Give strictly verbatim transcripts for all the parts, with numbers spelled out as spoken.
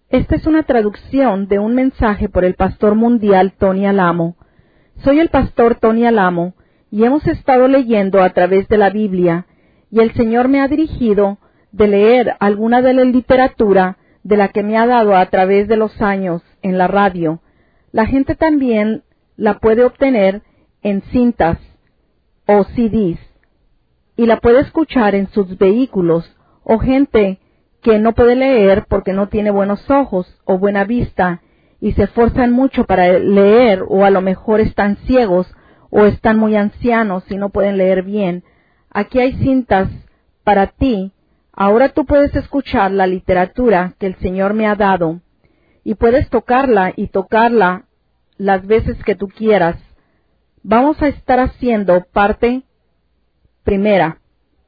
Esta es una traducción de un mensaje por el pastor mundial Tony Alamo. Soy el pastor Tony Alamo y hemos estado leyendo a través de la Biblia y el Señor me ha dirigido de leer alguna de la literatura de la que me ha dado a través de los años en la radio. La gente también la puede obtener en cintas o C Ds y la puede escuchar en sus vehículos, o gente que no puede leer porque no tiene buenos ojos o buena vista y se esfuerzan mucho para leer, o a lo mejor están ciegos o están muy ancianos y no pueden leer bien. Aquí hay cintas para ti. Ahora tú puedes escuchar la literatura que el Señor me ha dado y puedes tocarla y tocarla las veces que tú quieras. Vamos a estar haciendo parte primera,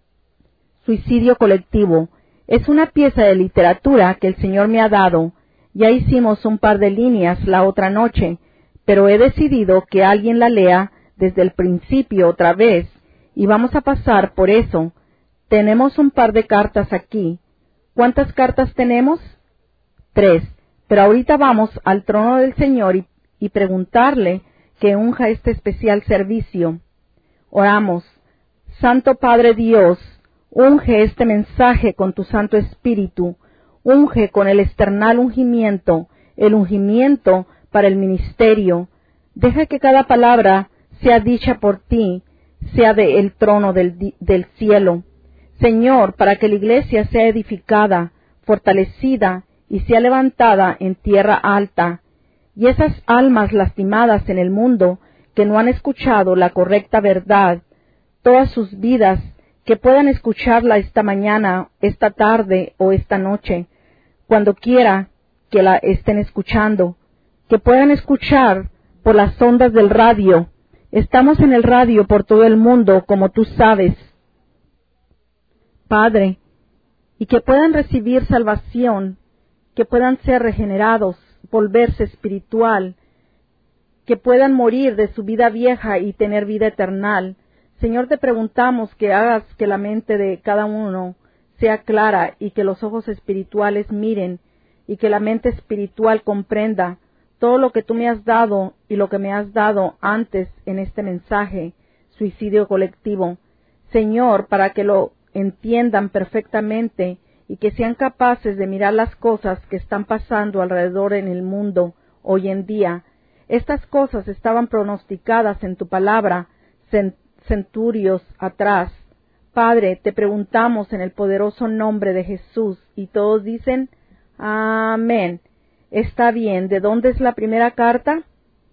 suicidio colectivo. Es una pieza de literatura que el Señor me ha dado. Ya hicimos un par de líneas la otra noche, pero he decidido que alguien la lea desde el principio otra vez, y vamos a pasar por eso. Tenemos un par de cartas aquí. ¿Cuántas cartas tenemos? Tres. Pero ahorita vamos al trono del Señor y, y preguntarle que unja este especial servicio. Oramos. Santo Padre Dios, unge este mensaje con tu Santo Espíritu, unge con el external ungimiento, el ungimiento para el ministerio. Deja que cada palabra sea dicha por ti, sea del trono del, del cielo. Señor, para que la iglesia sea edificada, fortalecida y sea levantada en tierra alta, y esas almas lastimadas en el mundo que no han escuchado la correcta verdad, todas sus vidas, que puedan escucharla esta mañana, esta tarde o esta noche, cuando quiera que la estén escuchando, que puedan escuchar por las ondas del radio. Estamos en el radio por todo el mundo, como tú sabes, Padre, y que puedan recibir salvación, que puedan ser regenerados, volverse espiritual, que puedan morir de su vida vieja y tener vida eterna. Señor, te preguntamos que hagas que la mente de cada uno sea clara y que los ojos espirituales miren y que la mente espiritual comprenda todo lo que tú me has dado y lo que me has dado antes en este mensaje, suicidio colectivo. Señor, para que lo entiendan perfectamente y que sean capaces de mirar las cosas que están pasando alrededor en el mundo hoy en día. Estas cosas estaban pronosticadas en tu palabra centurios atrás. Padre, te preguntamos en el poderoso nombre de Jesús, y todos dicen, amén. Está bien. ¿De dónde es la primera carta?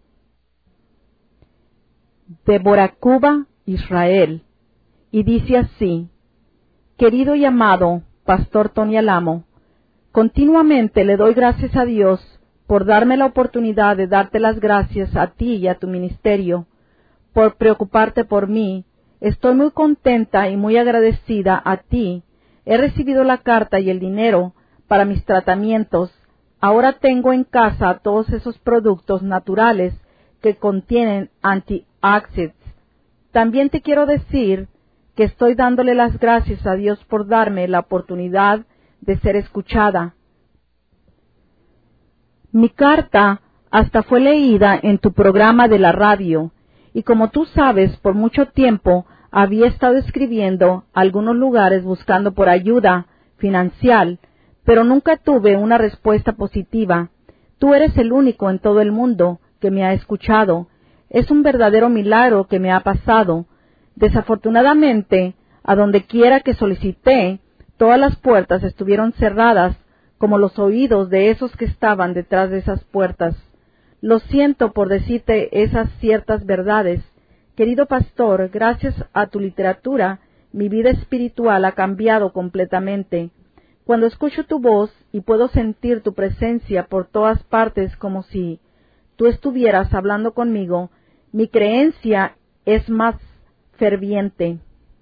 De Boracuba, Israel. Y dice así: querido y amado Pastor Tony Alamo, continuamente le doy gracias a Dios por darme la oportunidad de darte las gracias a ti y a tu ministerio, por preocuparte por mí. Estoy muy contenta y muy agradecida a ti. He recibido la carta y el dinero para mis tratamientos. Ahora tengo en casa todos esos productos naturales que contienen antioxidantes. También te quiero decir que estoy dándole las gracias a Dios por darme la oportunidad de ser escuchada. Mi carta hasta fue leída en tu programa de la radio, y como tú sabes, por mucho tiempo había estado escribiendo a algunos lugares buscando por ayuda financiera, pero nunca tuve una respuesta positiva. Tú eres el único en todo el mundo que me ha escuchado. Es un verdadero milagro que me ha pasado. Desafortunadamente, a donde quiera que solicité, todas las puertas estuvieron cerradas, como los oídos de esos que estaban detrás de esas puertas. Lo siento por decirte esas ciertas verdades. Querido pastor, gracias a tu literatura, mi vida espiritual ha cambiado completamente. Cuando escucho tu voz y puedo sentir tu presencia por todas partes como si tú estuvieras hablando conmigo, mi creencia es más ferviente.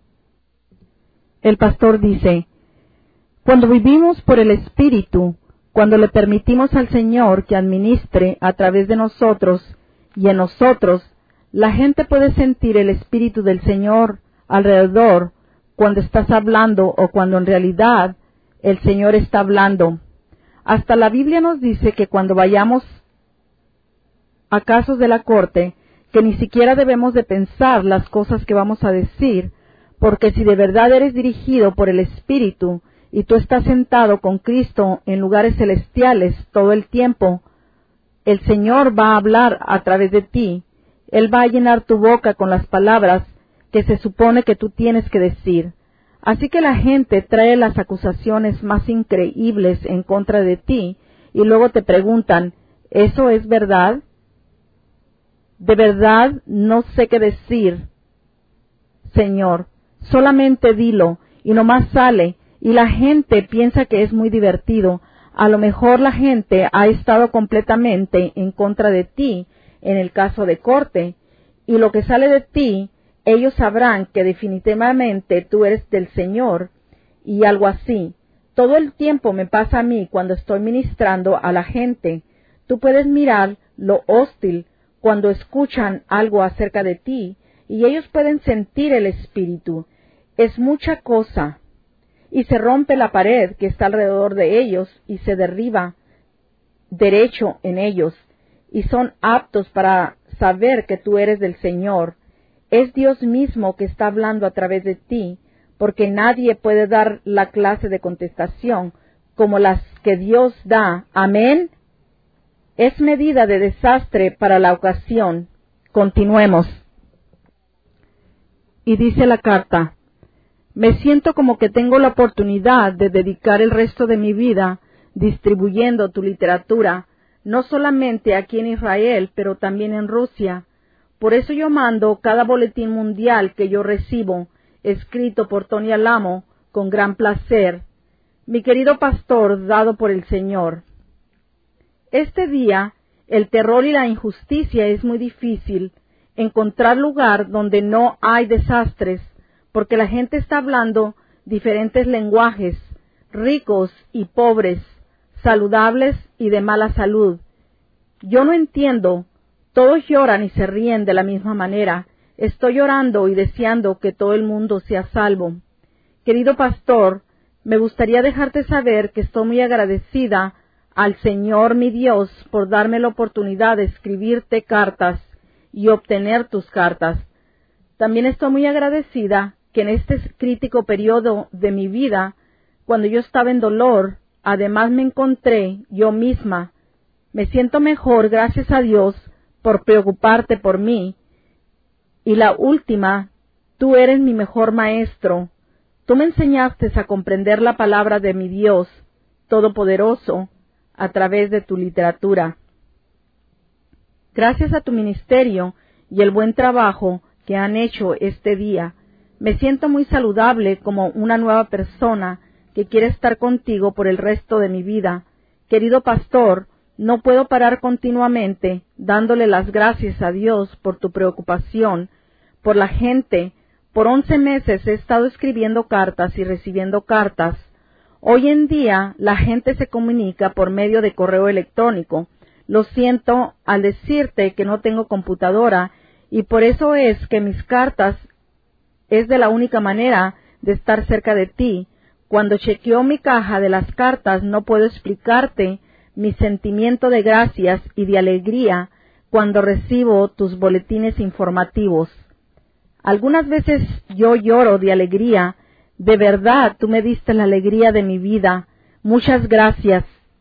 El pastor dice: cuando vivimos por el Espíritu, cuando le permitimos al Señor que administre a través de nosotros y en nosotros, la gente puede sentir el Espíritu del Señor alrededor cuando estás hablando o cuando en realidad el Señor está hablando. Hasta la Biblia nos dice que cuando vayamos a casos de la corte, que ni siquiera debemos de pensar las cosas que vamos a decir, porque si de verdad eres dirigido por el Espíritu y tú estás sentado con Cristo en lugares celestiales todo el tiempo, el Señor va a hablar a través de ti. Él va a llenar tu boca con las palabras que se supone que tú tienes que decir. Así que la gente trae las acusaciones más increíbles en contra de ti y luego te preguntan, ¿eso es verdad? De verdad no sé qué decir, Señor. Solamente dilo y nomás sale y la gente piensa que es muy divertido. A lo mejor la gente ha estado completamente en contra de ti en el caso de corte y lo que sale de ti, ellos sabrán que definitivamente tú eres del Señor y algo así. Todo el tiempo me pasa a mí cuando estoy ministrando a la gente. Tú puedes mirar lo hostil cuando escuchan algo acerca de ti y ellos pueden sentir el espíritu. Es mucha cosa. Y se rompe la pared que está alrededor de ellos y se derriba derecho en ellos y son aptos para saber que tú eres del Señor. Es Dios mismo que está hablando a través de ti, porque nadie puede dar la clase de contestación como las que Dios da. Amén. Es medida de desastre para la ocasión. Continuemos. Y dice la carta, me siento como que tengo la oportunidad de dedicar el resto de mi vida distribuyendo tu literatura, no solamente aquí en Israel, pero también en Rusia. Por eso yo mando cada boletín mundial que yo recibo, escrito por Tony Lamo, con gran placer. Mi querido pastor, dado por el Señor. Este día, el terror y la injusticia es muy difícil encontrar lugar donde no hay desastres, porque la gente está hablando diferentes lenguajes, ricos y pobres, saludables y de mala salud. Yo no entiendo, todos lloran y se ríen de la misma manera. Estoy llorando y deseando que todo el mundo sea salvo. Querido pastor, me gustaría dejarte saber que estoy muy agradecida al Señor mi Dios por darme la oportunidad de escribirte cartas y obtener tus cartas. También estoy muy agradecida que en este crítico periodo de mi vida, cuando yo estaba en dolor, además me encontré yo misma. Me siento mejor, gracias a Dios, por preocuparte por mí. Y la última, tú eres mi mejor maestro. Tú me enseñaste a comprender la palabra de mi Dios Todopoderoso a través de tu literatura. Gracias a tu ministerio y el buen trabajo que han hecho este día, me siento muy saludable como una nueva persona que quiere estar contigo por el resto de mi vida. Querido pastor, no puedo parar continuamente dándole las gracias a Dios por tu preocupación, por la gente. Por once meses he estado escribiendo cartas y recibiendo cartas. Hoy en día la gente se comunica por medio de correo electrónico. Lo siento al decirte que no tengo computadora y por eso es que mis cartas es de la única manera de estar cerca de ti. Cuando chequeo mi caja de las cartas no puedo explicarte mi sentimiento de gracias y de alegría cuando recibo tus boletines informativos. Algunas veces yo lloro de alegría. De verdad, tú me diste la alegría de mi vida. Muchas gracias.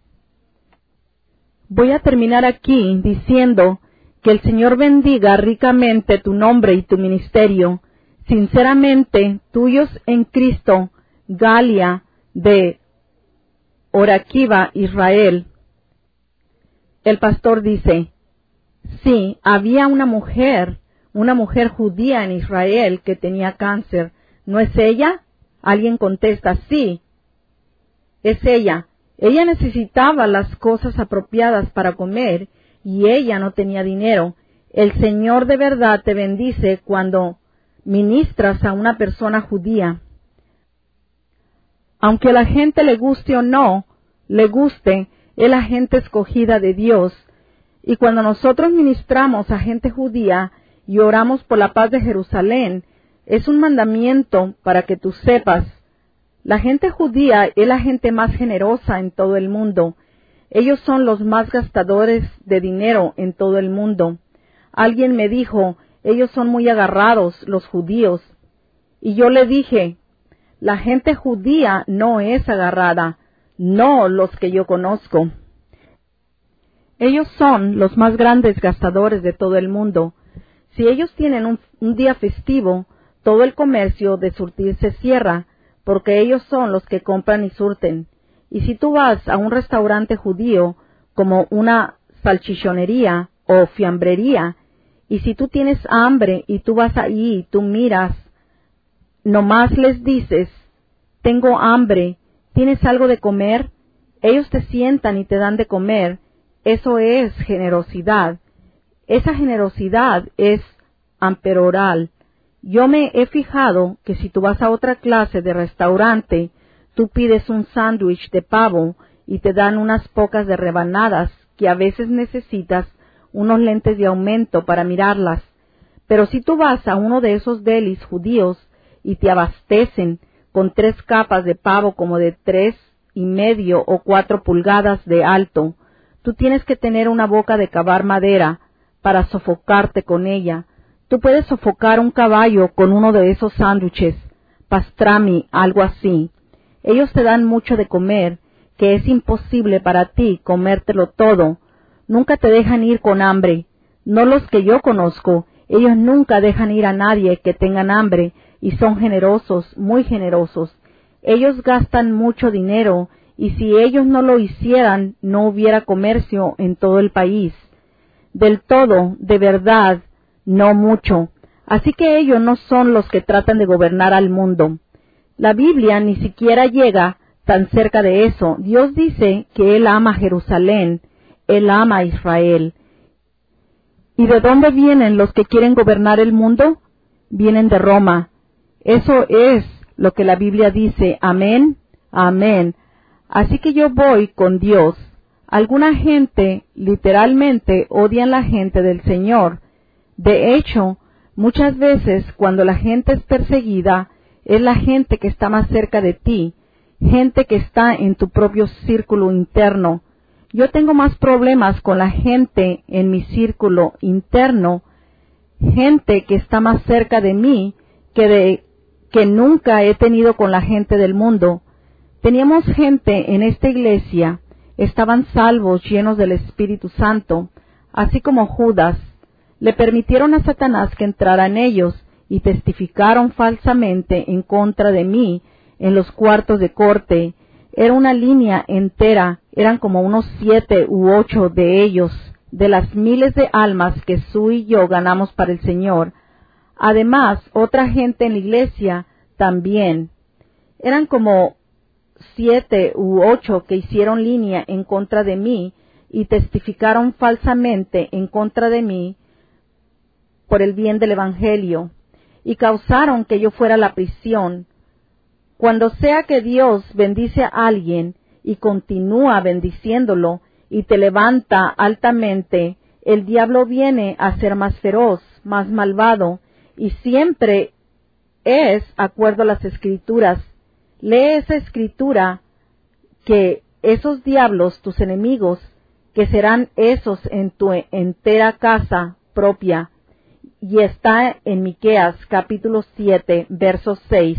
Voy a terminar aquí diciendo que el Señor bendiga ricamente tu nombre y tu ministerio. Sinceramente, tuyos en Cristo, Galia, de Orakiva, Israel. El pastor dice, sí, había una mujer, una mujer judía en Israel que tenía cáncer. ¿No es ella? Alguien contesta, sí, es ella. Ella necesitaba las cosas apropiadas para comer y ella no tenía dinero. El Señor de verdad te bendice cuando ministras a una persona judía. Aunque a la gente le guste o no, le guste, es la gente escogida de Dios. Y cuando nosotros ministramos a gente judía y oramos por la paz de Jerusalén, es un mandamiento para que tú sepas. La gente judía es la gente más generosa en todo el mundo. Ellos son los más gastadores de dinero en todo el mundo. Alguien me dijo, ellos son muy agarrados, los judíos. Y yo le dije, la gente judía no es agarrada, no los que yo conozco. Ellos son los más grandes gastadores de todo el mundo. Si ellos tienen un, un día festivo, todo el comercio de surtir se cierra, porque ellos son los que compran y surten. Y si tú vas a un restaurante judío, como una salchichonería o fiambrería, y si tú tienes hambre y tú vas ahí y tú miras, nomás les dices, tengo hambre, ¿tienes algo de comer? Ellos te sientan y te dan de comer. Eso es generosidad. Esa generosidad es amperoral. Yo me he fijado que si tú vas a otra clase de restaurante, tú pides un sándwich de pavo y te dan unas pocas de rebanadas que a veces necesitas unos lentes de aumento para mirarlas. Pero si tú vas a uno de esos delis judíos y te abastecen con tres capas de pavo como de tres y medio o cuatro pulgadas de alto, tú tienes que tener una boca de cavar madera para sofocarte con ella. Tú puedes sofocar un caballo con uno de esos sándwiches, pastrami, algo así. Ellos te dan mucho de comer, que es imposible para ti comértelo todo. Nunca te dejan ir con hambre. No los que yo conozco, ellos nunca dejan ir a nadie que tengan hambre y son generosos, muy generosos. Ellos gastan mucho dinero y si ellos no lo hicieran, no hubiera comercio en todo el país. Del todo, de verdad, no mucho. Así que ellos no son los que tratan de gobernar al mundo. La Biblia ni siquiera llega tan cerca de eso. Dios dice que Él ama Jerusalén, Él ama a Israel. ¿Y de dónde vienen los que quieren gobernar el mundo? Vienen de Roma. Eso es lo que la Biblia dice. Amén, amén. Así que yo voy con Dios. Alguna gente, literalmente, odian la gente del Señor. De hecho, muchas veces cuando la gente es perseguida, es la gente que está más cerca de ti, gente que está en tu propio círculo interno. Yo tengo más problemas con la gente en mi círculo interno, gente que está más cerca de mí que de que nunca he tenido con la gente del mundo. Teníamos gente en esta iglesia, estaban salvos, llenos del Espíritu Santo, así como Judas. Le permitieron a Satanás que entrara en ellos y testificaron falsamente en contra de mí en los cuartos de corte. Era una línea entera, eran como unos siete u ocho de ellos, de las miles de almas que Sue y yo ganamos para el Señor. Además, otra gente en la iglesia también. Eran como siete u ocho que hicieron línea en contra de mí y testificaron falsamente en contra de mí por el bien del Evangelio, y causaron que yo fuera a la prisión. Cuando sea que Dios bendice a alguien y continúa bendiciéndolo y te levanta altamente, el diablo viene a ser más feroz, más malvado, y siempre es acuerdo a las Escrituras. Lee esa Escritura que esos diablos, tus enemigos, que serán esos en tu entera casa propia, y está en Miqueas capítulo siete, verso seis.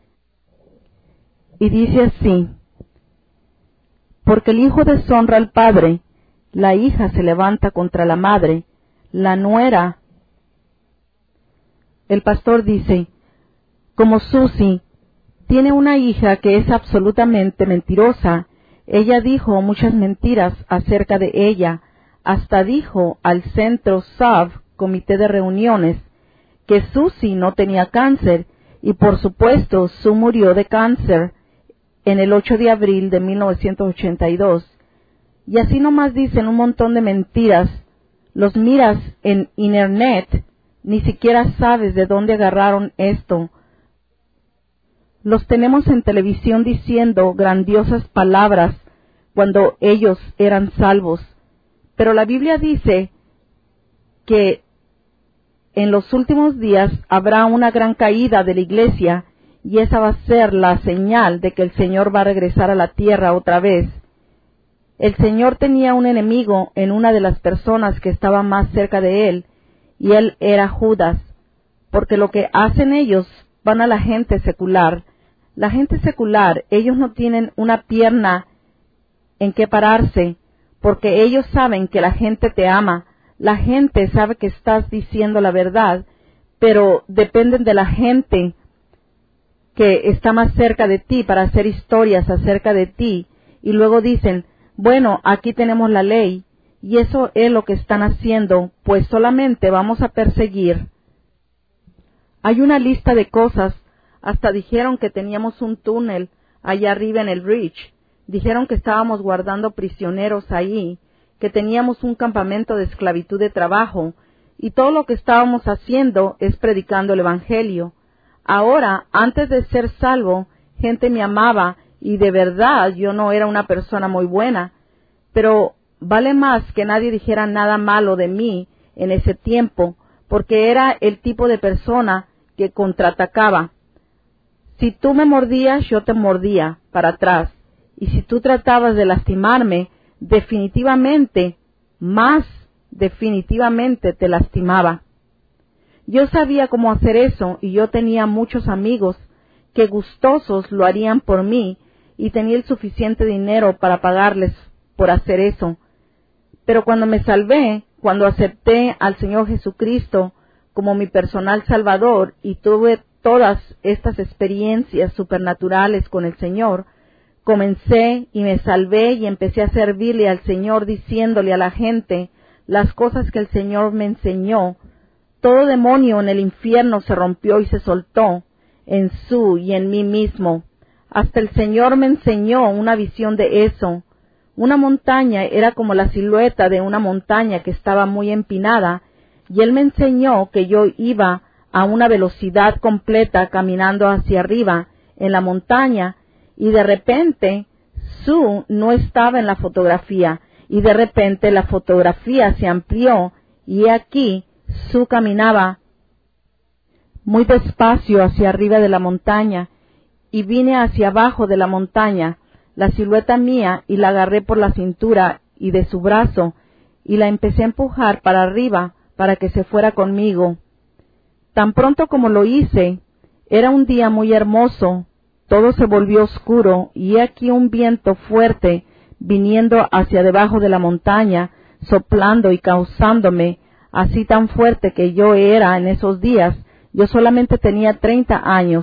Y dice así: porque el hijo deshonra al padre, la hija se levanta contra la madre, la nuera. El pastor dice, como Susie tiene una hija que es absolutamente mentirosa, ella dijo muchas mentiras acerca de ella, hasta dijo al centro S A V, comité de reuniones, que Susie no tenía cáncer, y por supuesto Sue murió de cáncer en el ocho de abril de mil novecientos ochenta y dos. Y así nomás dicen un montón de mentiras. Los miras en internet, ni siquiera sabes de dónde agarraron esto. Los tenemos en televisión diciendo grandiosas palabras cuando ellos eran salvos. Pero la Biblia dice que en los últimos días habrá una gran caída de la iglesia, y esa va a ser la señal de que el Señor va a regresar a la tierra otra vez. El Señor tenía un enemigo en una de las personas que estaba más cerca de él, y él era Judas, porque lo que hacen ellos van a la gente secular. La gente secular, ellos no tienen una pierna en que pararse, porque ellos saben que la gente te ama, la gente sabe que estás diciendo la verdad, pero dependen de la gente que está más cerca de ti para hacer historias acerca de ti, y luego dicen, bueno, aquí tenemos la ley, y eso es lo que están haciendo, pues solamente vamos a perseguir. Hay una lista de cosas, hasta dijeron que teníamos un túnel allá arriba en el Ridge, dijeron que estábamos guardando prisioneros ahí, que teníamos un campamento de esclavitud de trabajo, y todo lo que estábamos haciendo es predicando el Evangelio. Ahora, antes de ser salvo, gente me amaba, y de verdad yo no era una persona muy buena, pero vale más que nadie dijera nada malo de mí en ese tiempo, porque era el tipo de persona que contraatacaba. Si tú me mordías, yo te mordía para atrás, y si tú tratabas de lastimarme, definitivamente, más definitivamente te lastimaba. Yo sabía cómo hacer eso, y yo tenía muchos amigos que gustosos lo harían por mí, y tenía el suficiente dinero para pagarles por hacer eso. Pero cuando me salvé, cuando acepté al Señor Jesucristo como mi personal Salvador, y tuve todas estas experiencias supernaturales con el Señor, comencé y me salvé y empecé a servirle al Señor, diciéndole a la gente las cosas que el Señor me enseñó. Todo demonio en el infierno se rompió y se soltó en su y en mí mismo. Hasta el Señor me enseñó una visión de eso. Una montaña era como la silueta de una montaña que estaba muy empinada, y Él me enseñó que yo iba a una velocidad completa caminando hacia arriba en la montaña, y de repente Su no estaba en la fotografía, y de repente la fotografía se amplió, y aquí Su caminaba muy despacio hacia arriba de la montaña, y vine hacia abajo de la montaña, la silueta mía, y la agarré por la cintura y de su brazo, y la empecé a empujar para arriba para que se fuera conmigo. Tan pronto como lo hice, era un día muy hermoso, todo se volvió oscuro, y he aquí un viento fuerte viniendo hacia debajo de la montaña, soplando y causándome, así tan fuerte que yo era en esos días. Yo solamente tenía treinta años.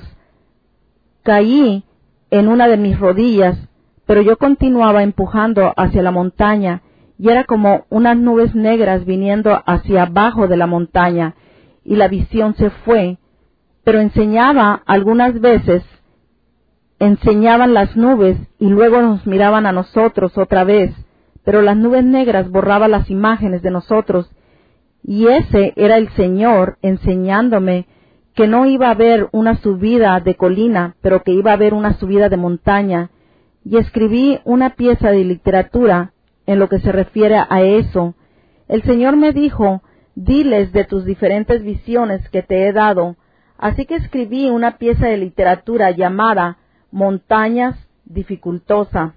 Caí en una de mis rodillas, pero yo continuaba empujando hacia la montaña, y era como unas nubes negras viniendo hacia abajo de la montaña, y la visión se fue, pero enseñaba algunas veces, enseñaban las nubes, y luego nos miraban a nosotros otra vez, pero las nubes negras borraban las imágenes de nosotros, y ese era el Señor enseñándome que no iba a haber una subida de colina, pero que iba a haber una subida de montaña, y escribí una pieza de literatura en lo que se refiere a eso. El Señor me dijo, diles de tus diferentes visiones que te he dado, así que escribí una pieza de literatura llamada Montañas Dificultosa.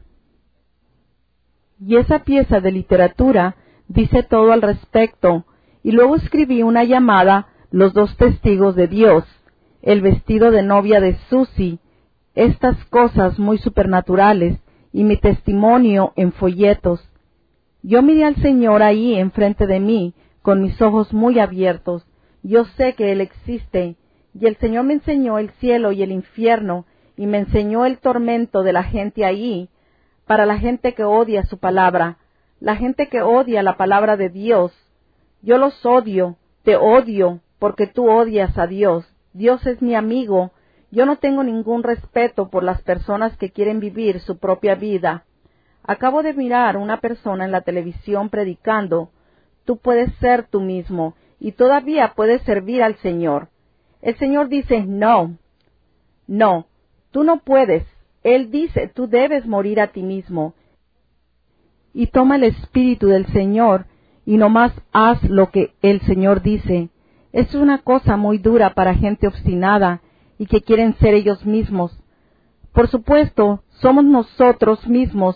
Y esa pieza de literatura dice todo al respecto, y luego escribí una llamada Los dos testigos de Dios, el vestido de novia de Susie, estas cosas muy supernaturales, y mi testimonio en folletos. Yo miré al Señor ahí enfrente de mí, con mis ojos muy abiertos. Yo sé que Él existe, y el Señor me enseñó el cielo y el infierno, y me enseñó el tormento de la gente ahí, para la gente que odia su palabra, la gente que odia la palabra de Dios. Yo los odio, te odio, porque tú odias a Dios. Dios es mi amigo. Yo no tengo ningún respeto por las personas que quieren vivir su propia vida. Acabo de mirar una persona en la televisión predicando, tú puedes ser tú mismo y todavía puedes servir al Señor. El Señor dice, no, no, tú no puedes. Él dice, tú debes morir a ti mismo. Y toma el Espíritu del Señor y nomás haz lo que el Señor dice. Es una cosa muy dura para gente obstinada y que quieren ser ellos mismos. Por supuesto, somos nosotros mismos,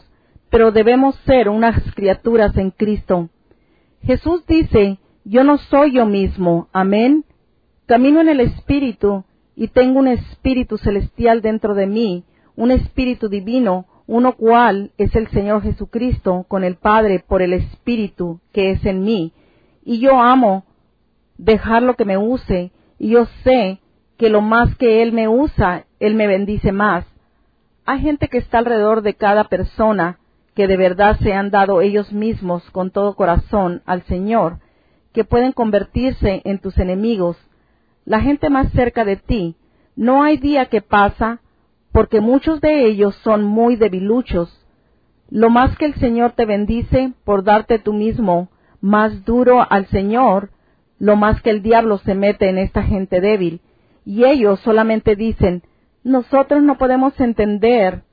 pero debemos ser unas criaturas en Cristo. Jesús dice, yo no soy yo mismo, amén. Camino en el Espíritu y tengo un Espíritu celestial dentro de mí, un Espíritu divino, uno cual es el Señor Jesucristo con el Padre por el Espíritu que es en mí. Y yo amo dejarlo que me use, y yo sé que lo más que Él me usa, Él me bendice más. Hay gente que está alrededor de cada persona, que de verdad se han dado ellos mismos con todo corazón al Señor, que pueden convertirse en tus enemigos. La gente más cerca de ti, no hay día que pasa, porque muchos de ellos son muy debiluchos. Lo más que el Señor te bendice por darte tú mismo más duro al Señor, lo más que el diablo se mete en esta gente débil, y ellos solamente dicen, nosotros no podemos entender,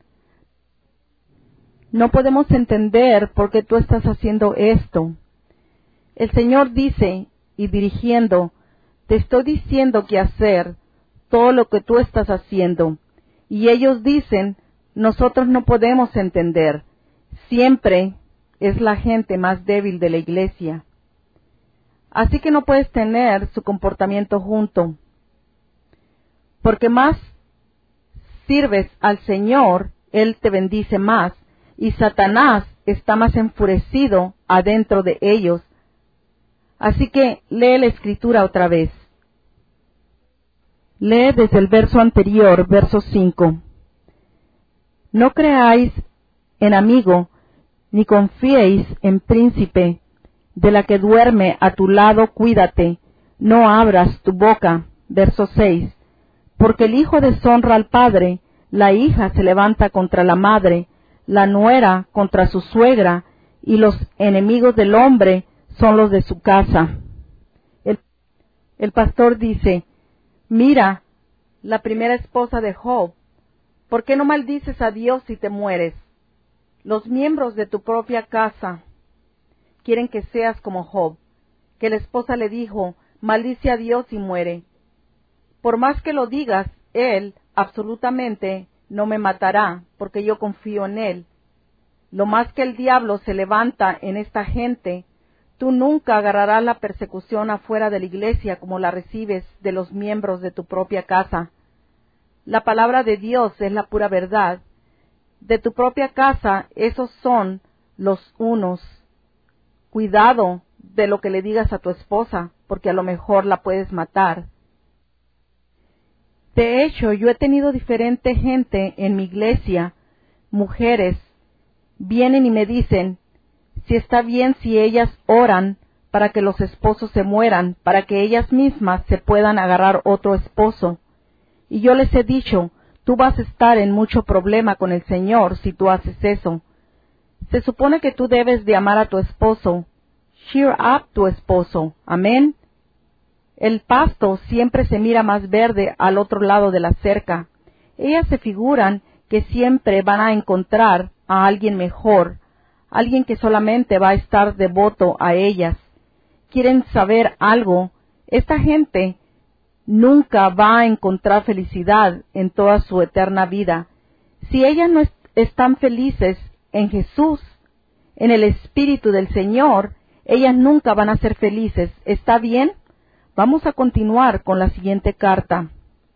no podemos entender por qué tú estás haciendo esto. El Señor dice, y dirigiendo, te estoy diciendo qué hacer, todo lo que tú estás haciendo. Y ellos dicen, nosotros no podemos entender. Siempre es la gente más débil de la iglesia. Así que no puedes tener su comportamiento junto. Porque más sirves al Señor, Él te bendice más, y Satanás está más enfurecido adentro de ellos. Así que lee la Escritura otra vez. Lee desde el verso anterior, verso cinco. No creáis en amigo, ni confiéis en príncipe. De la que duerme a tu lado, cuídate, no abras tu boca. Verso seis. Porque el hijo deshonra al padre, la hija se levanta contra la madre, la nuera contra su suegra, y los enemigos del hombre son los de su casa. El, el pastor dice, mira, la primera esposa de Job, ¿por qué no maldices a Dios si te mueres? Los miembros de tu propia casa quieren que seas como Job, que la esposa le dijo, maldice a Dios y muere. Por más que lo digas, Él absolutamente no me matará, porque yo confío en Él. Lo más que el diablo se levanta en esta gente, tú nunca agarrarás la persecución afuera de la iglesia como la recibes de los miembros de tu propia casa. La palabra de Dios es la pura verdad. De tu propia casa, esos son los unos. Cuidado de lo que le digas a tu esposa, porque a lo mejor la puedes matar. De hecho, yo he tenido diferente gente en mi iglesia, mujeres, vienen y me dicen, si está bien si ellas oran para que los esposos se mueran, para que ellas mismas se puedan agarrar otro esposo. Y yo les he dicho, tú vas a estar en mucho problema con el Señor si tú haces eso. Se supone que tú debes de amar a tu esposo. Cheer up tu esposo. Amén. El pasto siempre se mira más verde al otro lado de la cerca. Ellas se figuran que siempre van a encontrar a alguien mejor, alguien que solamente va a estar devoto a ellas. ¿Quieren saber algo? Esta gente nunca va a encontrar felicidad en toda su eterna vida. Si ellas no est- están felices en Jesús, en el Espíritu del Señor, ellas nunca van a ser felices. ¿Está bien? Vamos a continuar con la siguiente carta.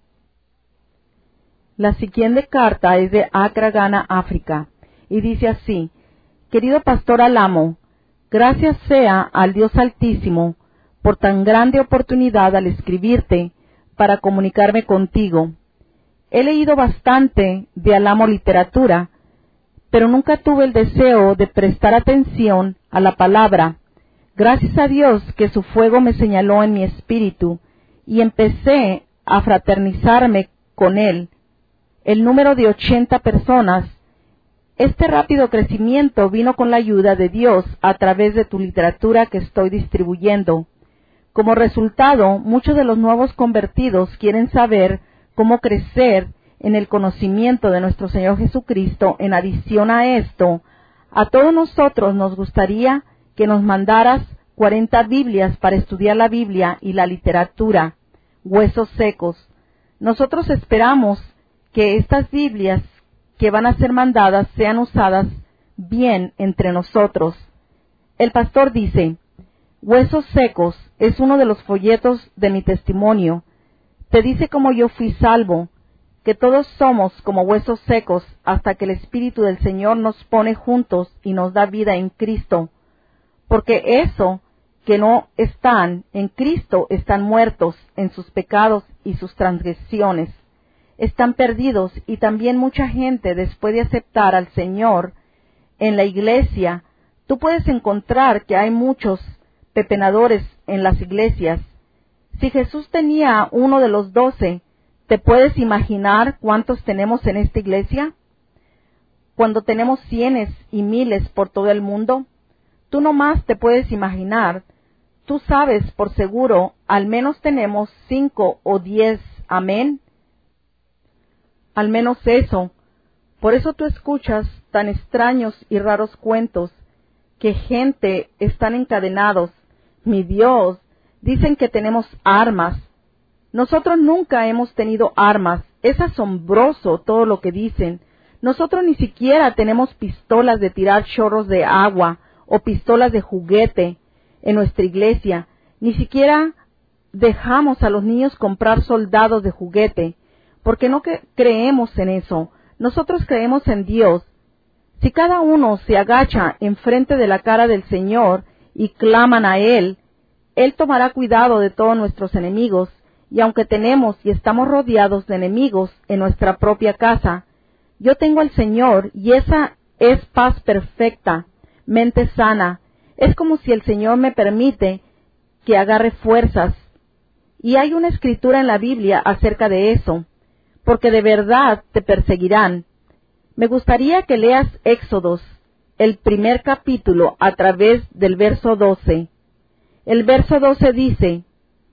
La siguiente carta es de Accra, Ghana, África, y dice así, querido pastor Alamo, gracias sea al Dios Altísimo por tan grande oportunidad al escribirte para comunicarme contigo. He leído bastante de Alamo literatura, pero nunca tuve el deseo de prestar atención a la palabra. Gracias a Dios que su fuego me señaló en mi espíritu y empecé a fraternizarme con él. El número de ochenta personas. Este rápido crecimiento vino con la ayuda de Dios a través de tu literatura que estoy distribuyendo. Como resultado, muchos de los nuevos convertidos quieren saber cómo crecer en el conocimiento de nuestro Señor Jesucristo. En adición a esto, a todos nosotros nos gustaría que nos mandaras cuarenta Biblias para estudiar la Biblia y la literatura, huesos secos. Nosotros esperamos que estas Biblias que van a ser mandadas sean usadas bien entre nosotros. El pastor dice, Huesos secos es uno de los folletos de mi testimonio. Te dice cómo yo fui salvo, que todos somos como huesos secos hasta que el Espíritu del Señor nos pone juntos y nos da vida en Cristo. Porque eso que no están en Cristo están muertos en sus pecados y sus transgresiones. Están perdidos, y también mucha gente, después de aceptar al Señor en la iglesia, tú puedes encontrar que hay muchos pepenadores en las iglesias. Si Jesús tenía uno de los doce, ¿te puedes imaginar cuántos tenemos en esta iglesia? Cuando tenemos cienes y miles por todo el mundo, tú nomás te puedes imaginar. Tú sabes por seguro, al menos tenemos cinco o diez, amén. Al menos eso. Por eso tú escuchas tan extraños y raros cuentos, que gente están encadenados. Mi Dios, dicen que tenemos armas. Nosotros nunca hemos tenido armas. Es asombroso todo lo que dicen. Nosotros ni siquiera tenemos pistolas de tirar chorros de agua o pistolas de juguete en nuestra iglesia. Ni siquiera dejamos a los niños comprar soldados de juguete, porque no que creemos en eso. Nosotros creemos en Dios. Si cada uno se agacha enfrente de la cara del Señor y claman a Él, Él tomará cuidado de todos nuestros enemigos. Y aunque tenemos y estamos rodeados de enemigos en nuestra propia casa, yo tengo al Señor, y esa es paz perfecta, mente sana. Es como si el Señor me permite que agarre fuerzas. Y hay una escritura en la Biblia acerca de eso, porque de verdad te perseguirán. Me gustaría que leas Éxodos, el primer capítulo, a través del verso doce. El verso doce dice,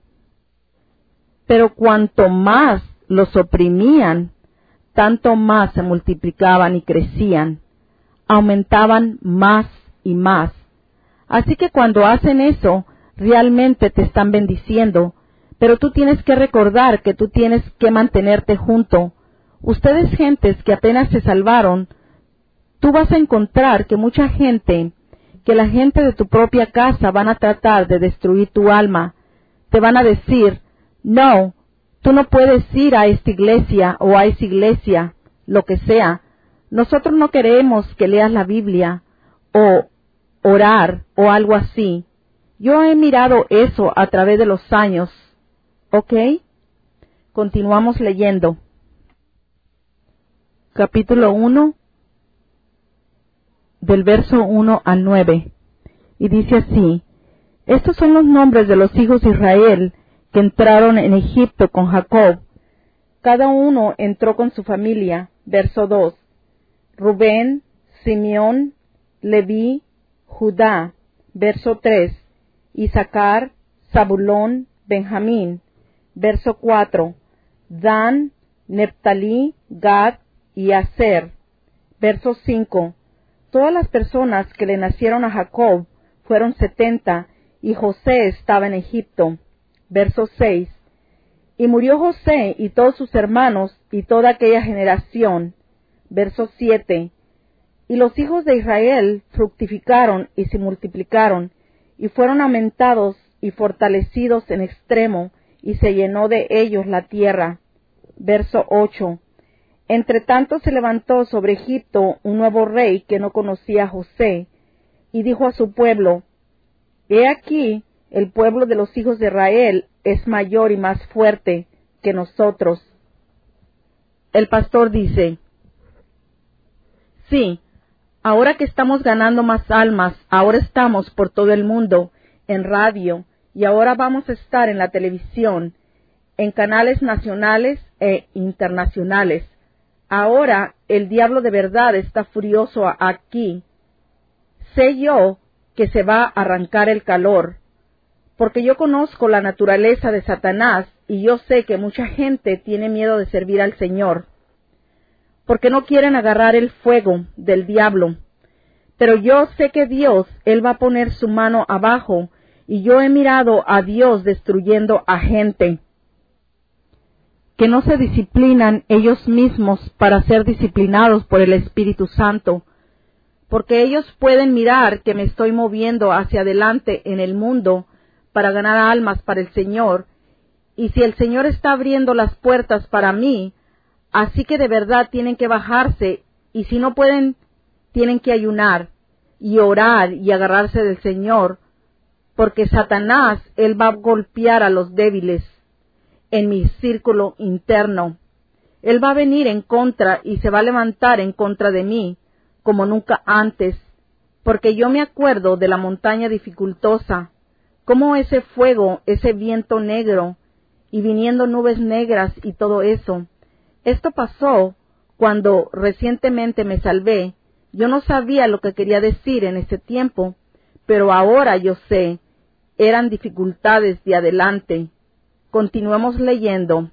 pero cuanto más los oprimían, tanto más se multiplicaban y crecían, aumentaban más y más. Así que cuando hacen eso, realmente te están bendiciendo, pero tú tienes que recordar que tú tienes que mantenerte junto. Ustedes, gentes que apenas se salvaron, tú vas a encontrar que mucha gente, que la gente de tu propia casa van a tratar de destruir tu alma. Te van a decir, no, tú no puedes ir a esta iglesia o a esa iglesia, lo que sea. Nosotros no queremos que leas la Biblia o orar o algo así. Yo he mirado eso a través de los años. ¿Ok? Continuamos leyendo. Capítulo uno, del verso uno al nueve. Y dice así, estos son los nombres de los hijos de Israel que entraron en Egipto con Jacob. Cada uno entró con su familia. Verso dos. Rubén, Simeón, Leví, Judá. Verso tres. Isaacar, Zabulón, Benjamín. Verso cuatro. Dan, Neftalí, Gad y Aser. Verso cinco. Todas las personas que le nacieron a Jacob fueron setenta, y José estaba en Egipto. Verso seis. Y murió José y todos sus hermanos y toda aquella generación. Verso siete. Y los hijos de Israel fructificaron y se multiplicaron, y fueron aumentados y fortalecidos en extremo, y se llenó de ellos la tierra. Verso ocho. Entre tanto se levantó sobre Egipto un nuevo rey que no conocía a José, y dijo a su pueblo, he aquí, el pueblo de los hijos de Israel es mayor y más fuerte que nosotros. El pastor dice, sí, ahora que estamos ganando más almas, ahora estamos por todo el mundo, en radio, y ahora vamos a estar en la televisión, en canales nacionales e internacionales. Ahora el diablo de verdad está furioso aquí. Sé yo que se va a arrancar el calor, porque yo conozco la naturaleza de Satanás y yo sé que mucha gente tiene miedo de servir al Señor, porque no quieren agarrar el fuego del diablo. Pero yo sé que Dios, Él va a poner su mano abajo, y yo he mirado a Dios destruyendo a gente que no se disciplinan ellos mismos para ser disciplinados por el Espíritu Santo. porque ellos pueden mirar que me estoy moviendo hacia adelante en el mundo para ganar almas para el Señor, y si el Señor está abriendo las puertas para mí, así que de verdad tienen que bajarse, y si no pueden, tienen que ayunar y orar y agarrarse del Señor, porque Satanás, él va a golpear a los débiles en mi círculo interno. Él va a venir en contra y se va a levantar en contra de mí, como nunca antes, porque yo me acuerdo de la montaña dificultosa, como ese fuego, ese viento negro, y viniendo nubes negras y todo eso. Esto pasó cuando recientemente me salvé. Yo no sabía lo que quería decir en ese tiempo, pero ahora yo sé, eran dificultades de adelante. Continuemos leyendo.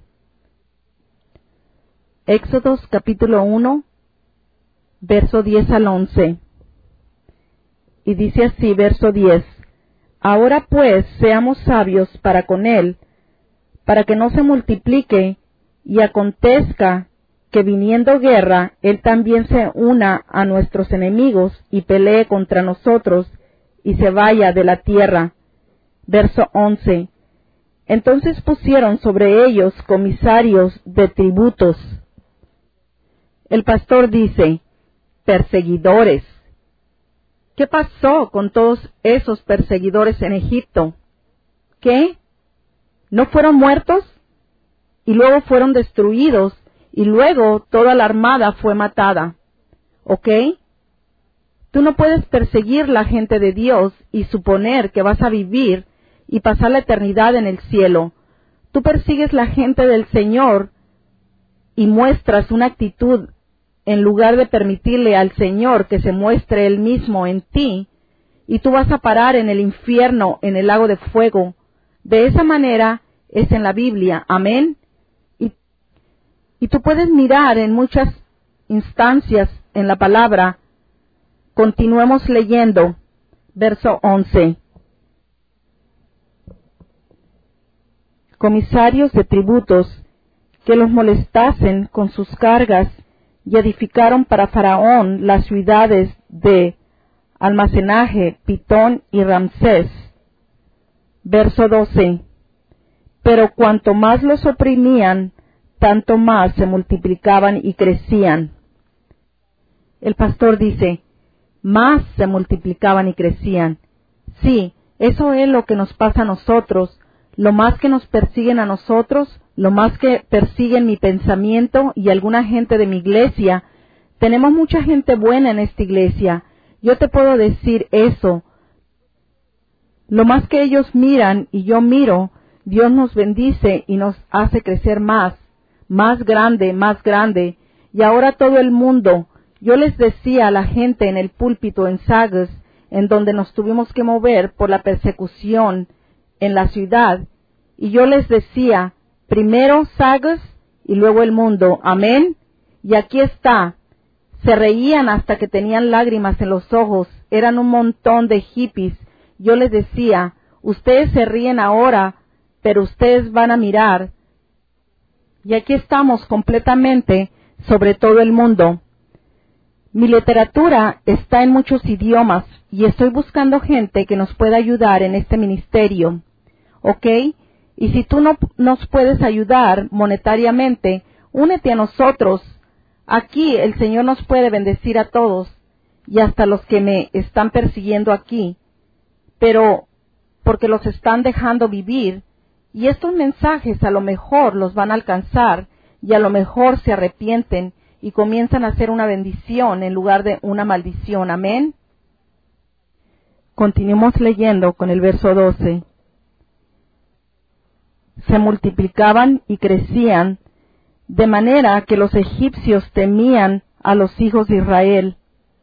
Éxodos capítulo uno, verso diez al once. Y dice así, verso diez. Ahora pues seamos sabios para con él, para que no se multiplique, y acontezca que viniendo guerra, él también se una a nuestros enemigos y pelee contra nosotros, y se vaya de la tierra. Verso once. Entonces pusieron sobre ellos comisarios de tributos. El pastor dice, perseguidores. ¿Qué pasó con todos esos perseguidores en Egipto? ¿Qué? ¿No fueron muertos? Y luego fueron destruidos, y luego toda la armada fue matada. ¿Ok? Tú no puedes perseguir la gente de Dios y suponer que vas a vivir y pasar la eternidad en el cielo. Tú persigues la gente del Señor y muestras una actitud en lugar de permitirle al Señor que se muestre Él mismo en ti, y tú vas a parar en el infierno, en el lago de fuego. De esa manera es en la Biblia. Amén. Y, y tú puedes mirar en muchas instancias en la palabra. Continuemos leyendo. Verso once. Comisarios de tributos que los molestasen con sus cargas, y edificaron para Faraón las ciudades de almacenaje, Pitón y Ramsés. Verso doce. Pero cuanto más los oprimían, tanto más se multiplicaban y crecían. El pastor dice, más se multiplicaban y crecían. Sí, eso es lo que nos pasa a nosotros. Lo más que nos persiguen a nosotros, lo más que persiguen mi pensamiento y alguna gente de mi iglesia. Tenemos mucha gente buena en esta iglesia. Yo te puedo decir eso. Lo más que ellos miran y yo miro, Dios nos bendice y nos hace crecer más, más grande, más grande. Y ahora todo el mundo, yo les decía a la gente en el púlpito en Sagas, en donde nos tuvimos que mover por la persecución en la ciudad, y yo les decía, primero Sagas y luego el mundo, amén, y aquí está, se reían hasta que tenían lágrimas en los ojos, eran un montón de hippies, yo les decía, ustedes se ríen ahora, pero ustedes van a mirar, y aquí estamos completamente sobre todo el mundo. Mi literatura está en muchos idiomas, y estoy buscando gente que nos pueda ayudar en este ministerio. ¿Ok? Y si tú no nos puedes ayudar monetariamente, únete a nosotros. Aquí el Señor nos puede bendecir a todos, y hasta los que me están persiguiendo aquí. Pero, porque los están dejando vivir, y estos mensajes a lo mejor los van a alcanzar, y a lo mejor se arrepienten, y comienzan a hacer una bendición en lugar de una maldición. Amén. Continuemos leyendo con el verso doce. Se multiplicaban y crecían, de manera que los egipcios temían a los hijos de Israel.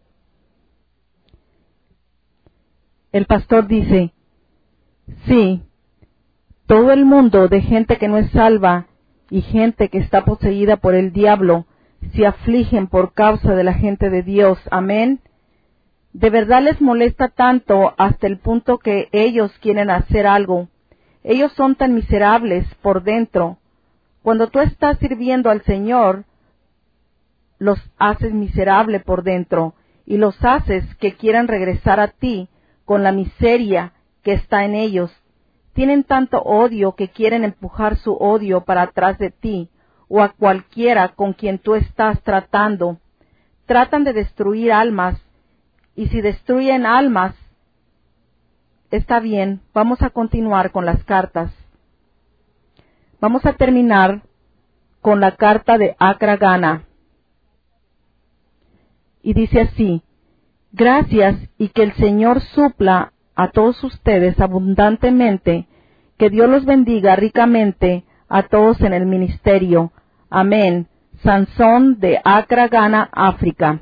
El pastor dice, sí, todo el mundo de gente que no es salva y gente que está poseída por el diablo se afligen por causa de la gente de Dios. Amén. De verdad les molesta tanto hasta el punto que ellos quieren hacer algo. Ellos son tan miserables por dentro. Cuando tú estás sirviendo al Señor, los haces miserable por dentro. y los haces que quieran regresar a ti con la miseria que está en ellos. Tienen tanto odio que quieren empujar su odio para atrás de ti o a cualquiera con quien tú estás tratando. Tratan de destruir almas, y si destruyen almas, está bien, vamos a continuar con las cartas. Vamos a terminar con la carta de Accra, Ghana. Y dice así: gracias y que el Señor supla a todos ustedes abundantemente, que Dios los bendiga ricamente a todos en el ministerio. Amén. Sansón de Accra, Ghana, África.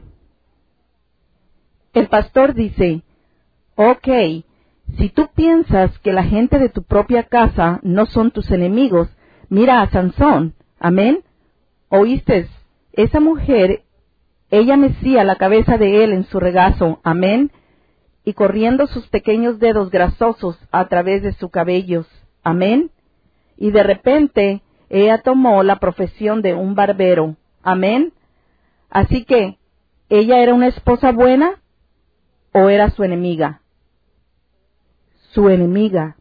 El pastor dice: ok, si tú piensas que la gente de tu propia casa no son tus enemigos, mira a Sansón. Amén. ¿Oíste? Esa mujer, ella mecía la cabeza de él en su regazo. Amén. Y corriendo sus pequeños dedos grasosos a través de sus cabellos. Amén. Y de repente ella tomó la profesión de un barbero. Amén. Así que, ¿ella era una esposa buena o era su enemiga? Su enemiga.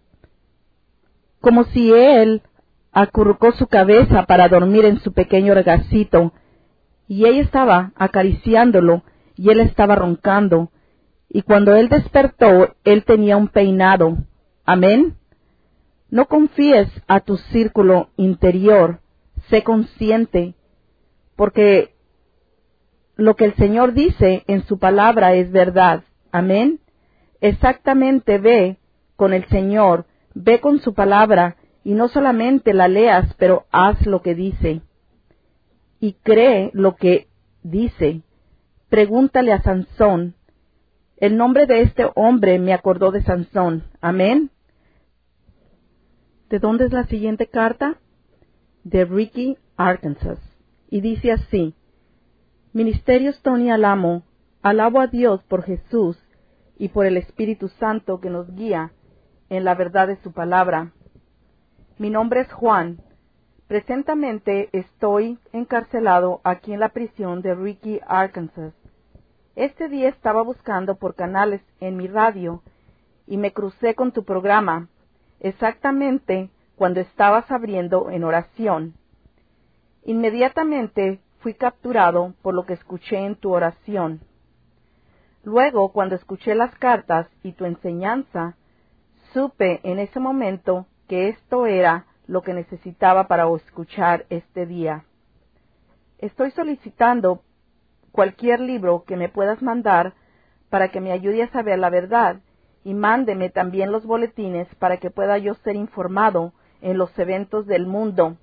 Como si él acurrucó su cabeza para dormir en su pequeño regacito, y ella estaba acariciándolo, y él estaba roncando, y cuando él despertó, él tenía un peinado. Amén. No confíes a tu círculo interior, sé consciente, porque lo que el Señor dice en su palabra es verdad. Amén. Exactamente ve con el Señor, ve con su palabra, y no solamente la leas, pero haz lo que dice. Y cree lo que dice. Pregúntale a Sansón. El nombre de este hombre me acordó de Sansón. Amén. ¿De dónde es la siguiente carta? De Ricky, Arkansas. Y dice así: Ministerios Tony Alamo, alabo a Dios por Jesús y por el Espíritu Santo que nos guía en la verdad de su palabra. Mi nombre es Juan. Presentamente estoy encarcelado aquí en la prisión de Ricky, Arkansas. Este día estaba buscando por canales en mi radio y me crucé con tu programa, exactamente cuando estabas abriendo en oración. Inmediatamente fui capturado por lo que escuché en tu oración. Luego, cuando escuché las cartas y tu enseñanza, supe en ese momento que esto era lo que necesitaba para escuchar este día. Estoy solicitando cualquier libro que me puedas mandar para que me ayude a saber la verdad, y mándeme también los boletines para que pueda yo ser informado en los eventos del mundo.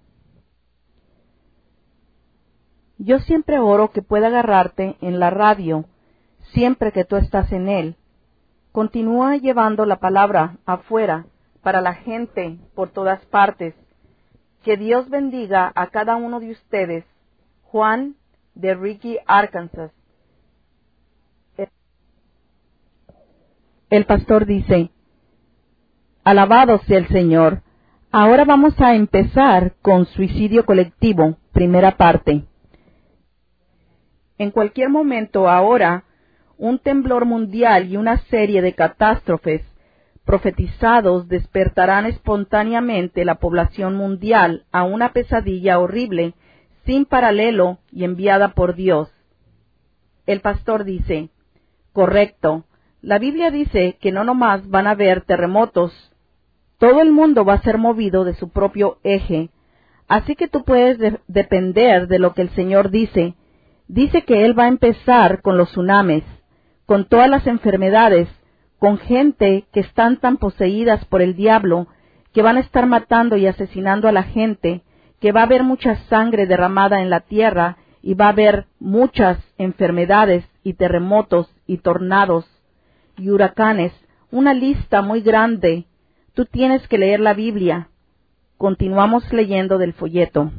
Yo siempre oro que pueda agarrarte en la radio, siempre que tú estás en él. Continúa llevando la palabra afuera, para la gente por todas partes. Que Dios bendiga a cada uno de ustedes. Juan de Ricky, Arkansas. El pastor dice: alabado sea el Señor. Ahora vamos a empezar con suicidio colectivo, primera parte. En cualquier momento ahora, un temblor mundial y una serie de catástrofes profetizados despertarán espontáneamente la población mundial a una pesadilla horrible, sin paralelo y enviada por Dios. El pastor dice: correcto, la Biblia dice que no nomás van a haber terremotos, todo el mundo va a ser movido de su propio eje, así que tú puedes de- depender de lo que el Señor dice. Dice que Él va a empezar con los tsunamis, con todas las enfermedades, con gente que están tan poseídas por el diablo, que van a estar matando y asesinando a la gente, que va a haber mucha sangre derramada en la tierra, y va a haber muchas enfermedades y terremotos y tornados y huracanes, una lista muy grande. Tú tienes que leer la Biblia. Continuamos leyendo del folleto.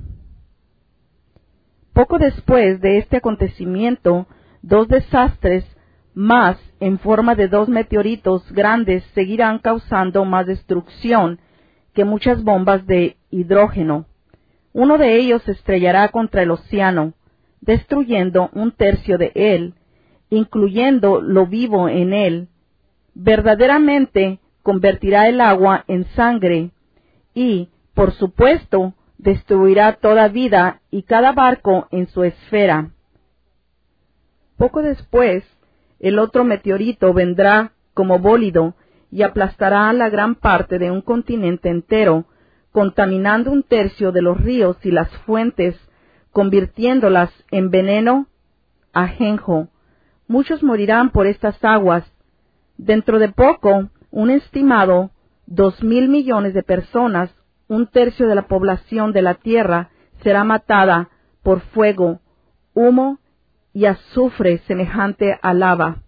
Poco después de este acontecimiento, dos desastres más en forma de dos meteoritos grandes seguirán causando más destrucción que muchas bombas de hidrógeno. Uno de ellos se estrellará contra el océano, destruyendo un tercio de él, incluyendo lo vivo en él, verdaderamente convertirá el agua en sangre y, por supuesto, destruirá toda vida y cada barco en su esfera. Poco después, el otro meteorito vendrá como bólido y aplastará la gran parte de un continente entero, contaminando un tercio de los ríos y las fuentes, convirtiéndolas en veneno ajenjo. Muchos morirán por estas aguas. Dentro de poco, un estimado dos mil millones de personas, un tercio de la población de la tierra, será matada por fuego, humo y azufre semejante a lava.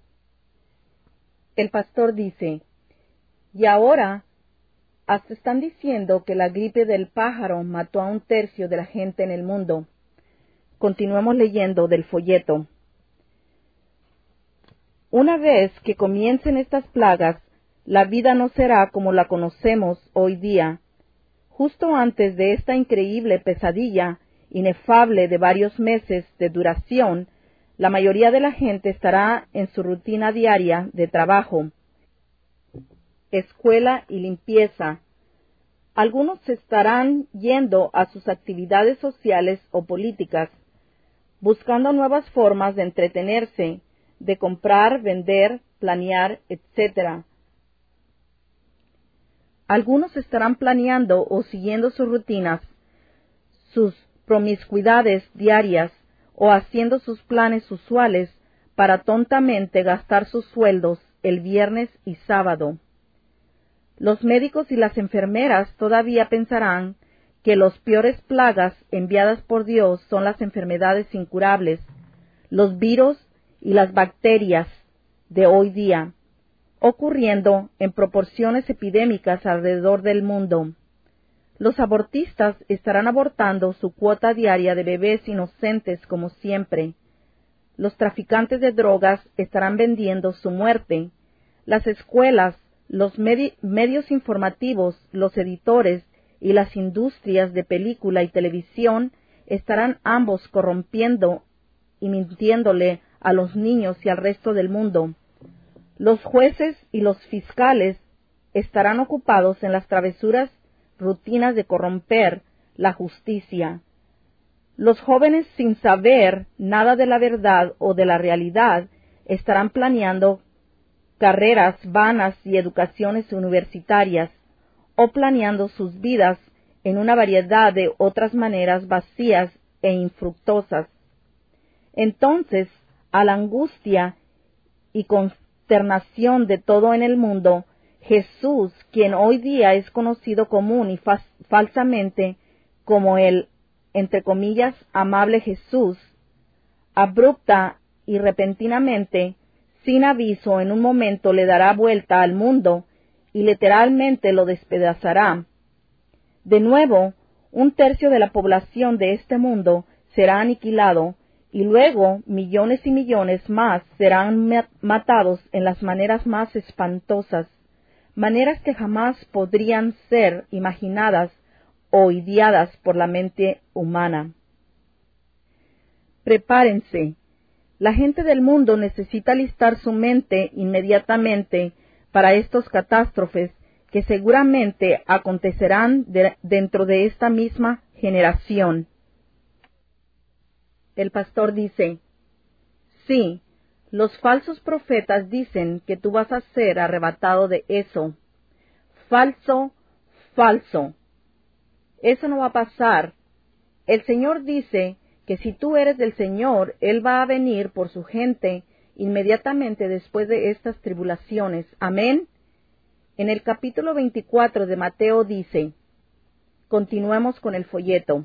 El pastor dice, y ahora hasta están diciendo que la gripe del pájaro mató a un tercio de la gente en el mundo. Continuemos leyendo del folleto. Una vez que comiencen estas plagas, la vida no será como la conocemos hoy día. Justo antes de esta increíble pesadilla, inefable de varios meses de duración, la mayoría de la gente estará en su rutina diaria de trabajo, escuela y limpieza. Algunos estarán yendo a sus actividades sociales o políticas, buscando nuevas formas de entretenerse, de comprar, vender, planear, etcétera. Algunos estarán planeando o siguiendo sus rutinas, sus promiscuidades diarias o haciendo sus planes usuales para tontamente gastar sus sueldos el viernes y sábado. Los médicos y las enfermeras todavía pensarán que las peores plagas enviadas por Dios son las enfermedades incurables, los virus y las bacterias de hoy día, ocurriendo en proporciones epidémicas alrededor del mundo. Los abortistas estarán abortando su cuota diaria de bebés inocentes como siempre. Los traficantes de drogas estarán vendiendo su muerte. Las escuelas, los medi- medios informativos, los editores y las industrias de película y televisión estarán ambos corrompiendo y mintiéndole a los niños y al resto del mundo. Los jueces y los fiscales estarán ocupados en las travesuras rutinas de corromper la justicia. Los jóvenes, sin saber nada de la verdad o de la realidad, estarán planeando carreras vanas y educaciones universitarias, o planeando sus vidas en una variedad de otras maneras vacías e infructuosas. Entonces, a la angustia y consternación de todo en el mundo, Jesús, quien hoy día es conocido común y fa- falsamente como el, entre comillas, amable Jesús, abrupta y repentinamente, sin aviso, en un momento le dará vuelta al mundo y literalmente lo despedazará. De nuevo, un tercio de la población de este mundo será aniquilado, y luego millones y millones más serán matados en las maneras más espantosas, maneras que jamás podrían ser imaginadas o ideadas por la mente humana. Prepárense. La gente del mundo necesita alistar su mente inmediatamente para estos catástrofes que seguramente acontecerán de, dentro de esta misma generación. El pastor dice, sí, los falsos profetas dicen que tú vas a ser arrebatado de eso. Falso, falso. Eso no va a pasar. El Señor dice que si tú eres del Señor, Él va a venir por su gente inmediatamente después de estas tribulaciones. Amén. En el capítulo veinticuatro de Mateo dice, continuemos con el folleto.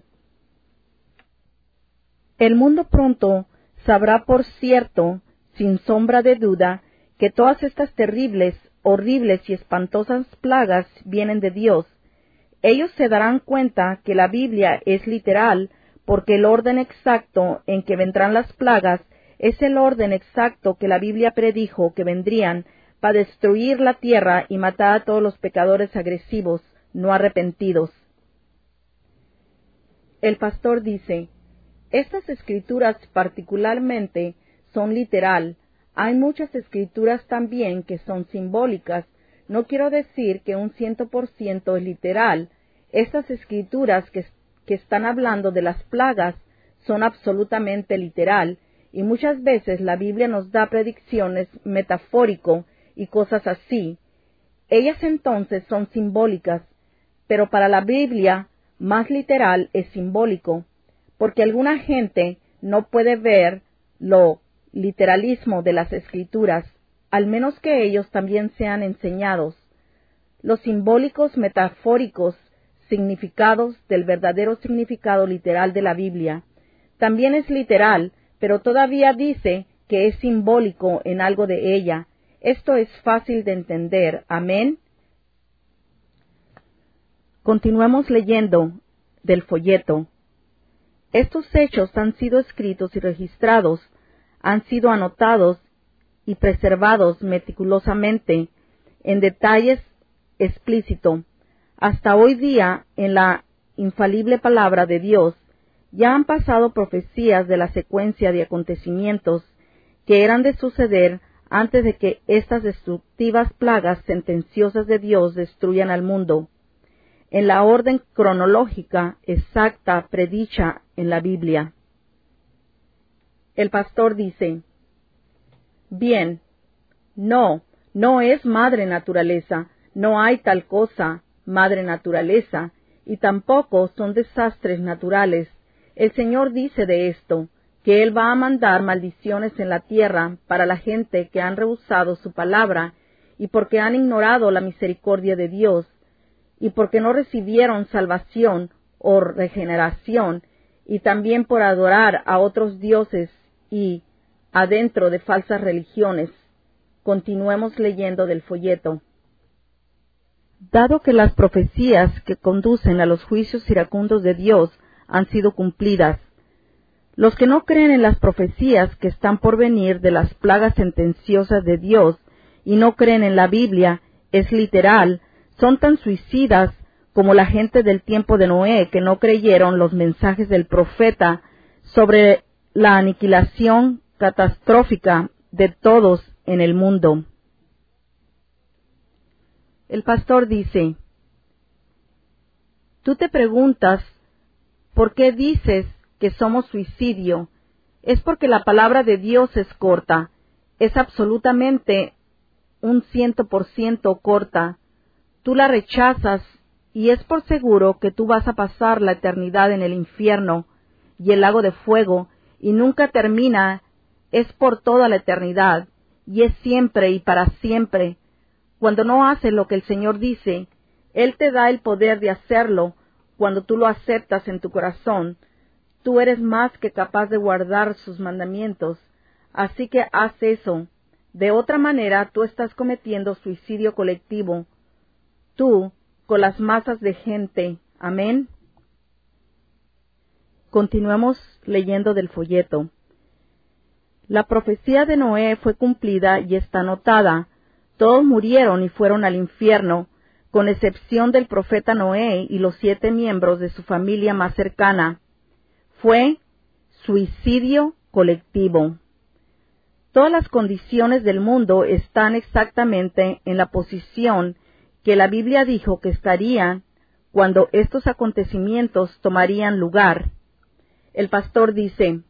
El mundo pronto sabrá por cierto, sin sombra de duda, que todas estas terribles, horribles y espantosas plagas vienen de Dios. Ellos se darán cuenta que la Biblia es literal, porque el orden exacto en que vendrán las plagas es el orden exacto que la Biblia predijo que vendrían para destruir la tierra y matar a todos los pecadores agresivos, no arrepentidos. El pastor dice, estas escrituras particularmente son literal. Hay muchas escrituras también que son simbólicas. No quiero decir que un ciento por ciento es literal. Estas escrituras que, que están hablando de las plagas son absolutamente literal, y muchas veces la Biblia nos da predicciones metafórico y cosas así. Ellas entonces son simbólicas, pero para la Biblia más literal es simbólico, porque alguna gente no puede ver lo literalismo de las escrituras, al menos que ellos también sean enseñados. Los simbólicos metafóricos significados del verdadero significado literal de la Biblia. También es literal, pero todavía dice que es simbólico en algo de ella. Esto es fácil de entender. Amén. Continuemos leyendo del folleto. Estos hechos han sido escritos y registrados, han sido anotados y preservados meticulosamente, en detalles explícito. Hasta hoy día, en la infalible palabra de Dios, ya han pasado profecías de la secuencia de acontecimientos que eran de suceder antes de que estas destructivas plagas sentenciosas de Dios destruyan al mundo, en la orden cronológica exacta predicha en la Biblia. El pastor dice: bien, no, no es madre naturaleza, no hay tal cosa, madre naturaleza, y tampoco son desastres naturales. El Señor dice de esto, que Él va a mandar maldiciones en la tierra para la gente que han rehusado su palabra, y porque han ignorado la misericordia de Dios, y porque no recibieron salvación o regeneración, y también por adorar a otros dioses y adentro de falsas religiones. Continuemos leyendo del folleto. Dado que las profecías que conducen a los juicios iracundos de Dios han sido cumplidas, los que no creen en las profecías que están por venir de las plagas sentenciosas de Dios y no creen en la Biblia, es literal, son tan suicidas como la gente del tiempo de Noé que no creyeron los mensajes del profeta sobre la aniquilación catastrófica de todos en el mundo. El pastor dice: tú te preguntas, ¿por qué dices que somos suicidio? Es porque la palabra de Dios es corta, es absolutamente un ciento por ciento corta. Tú la rechazas y es por seguro que tú vas a pasar la eternidad en el infierno y el lago de fuego, y nunca termina, es por toda la eternidad, y es siempre y para siempre. Cuando no haces lo que el Señor dice, Él te da el poder de hacerlo. Cuando tú lo aceptas en tu corazón, tú eres más que capaz de guardar sus mandamientos. Así que haz eso. De otra manera, tú estás cometiendo suicidio colectivo. Tú, con las masas de gente. Amén. Continuemos leyendo del folleto. La profecía de Noé fue cumplida y está anotada. Todos murieron y fueron al infierno, con excepción del profeta Noé y los siete miembros de su familia más cercana. Fue suicidio colectivo. Todas las condiciones del mundo están exactamente en la posición que la Biblia dijo que estarían cuando estos acontecimientos tomarían lugar. El pastor dice: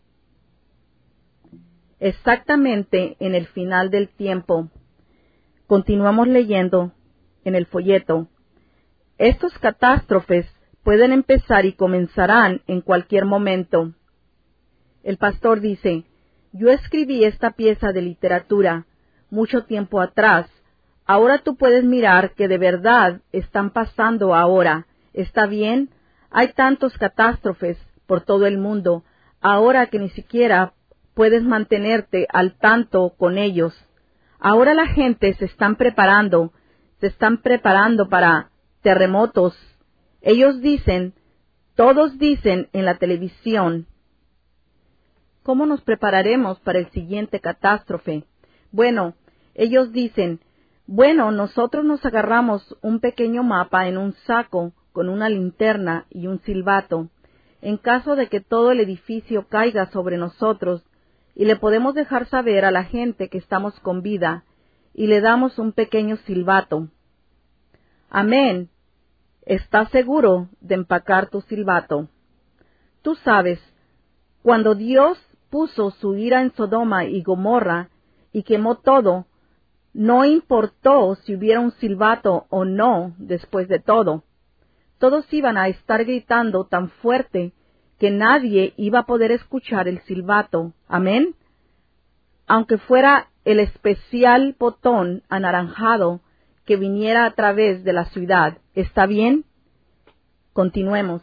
exactamente en el final del tiempo. Continuamos leyendo en el folleto. Estos catástrofes pueden empezar y comenzarán en cualquier momento. El pastor dice: yo escribí esta pieza de literatura mucho tiempo atrás. Ahora tú puedes mirar que de verdad están pasando ahora. ¿Está bien? Hay tantos catástrofes por todo el mundo, ahora que ni siquiera puedes mantenerte al tanto con ellos. Ahora la gente se están preparando, se están preparando para terremotos. Ellos dicen, todos dicen en la televisión, ¿cómo nos prepararemos para el siguiente catástrofe? Bueno, ellos dicen, bueno, nosotros nos agarramos un pequeño mapa en un saco con una linterna y un silbato. En caso de que todo el edificio caiga sobre nosotros, y le podemos dejar saber a la gente que estamos con vida, y le damos un pequeño silbato. Amén. ¿Estás seguro de empacar tu silbato? Tú sabes, cuando Dios puso su ira en Sodoma y Gomorra y quemó todo, no importó si hubiera un silbato o no después de todo. Todos iban a estar gritando tan fuerte que nadie iba a poder escuchar el silbato. Amén. Aunque fuera el especial botón anaranjado que viniera a través de la ciudad. ¿Está bien? Continuemos.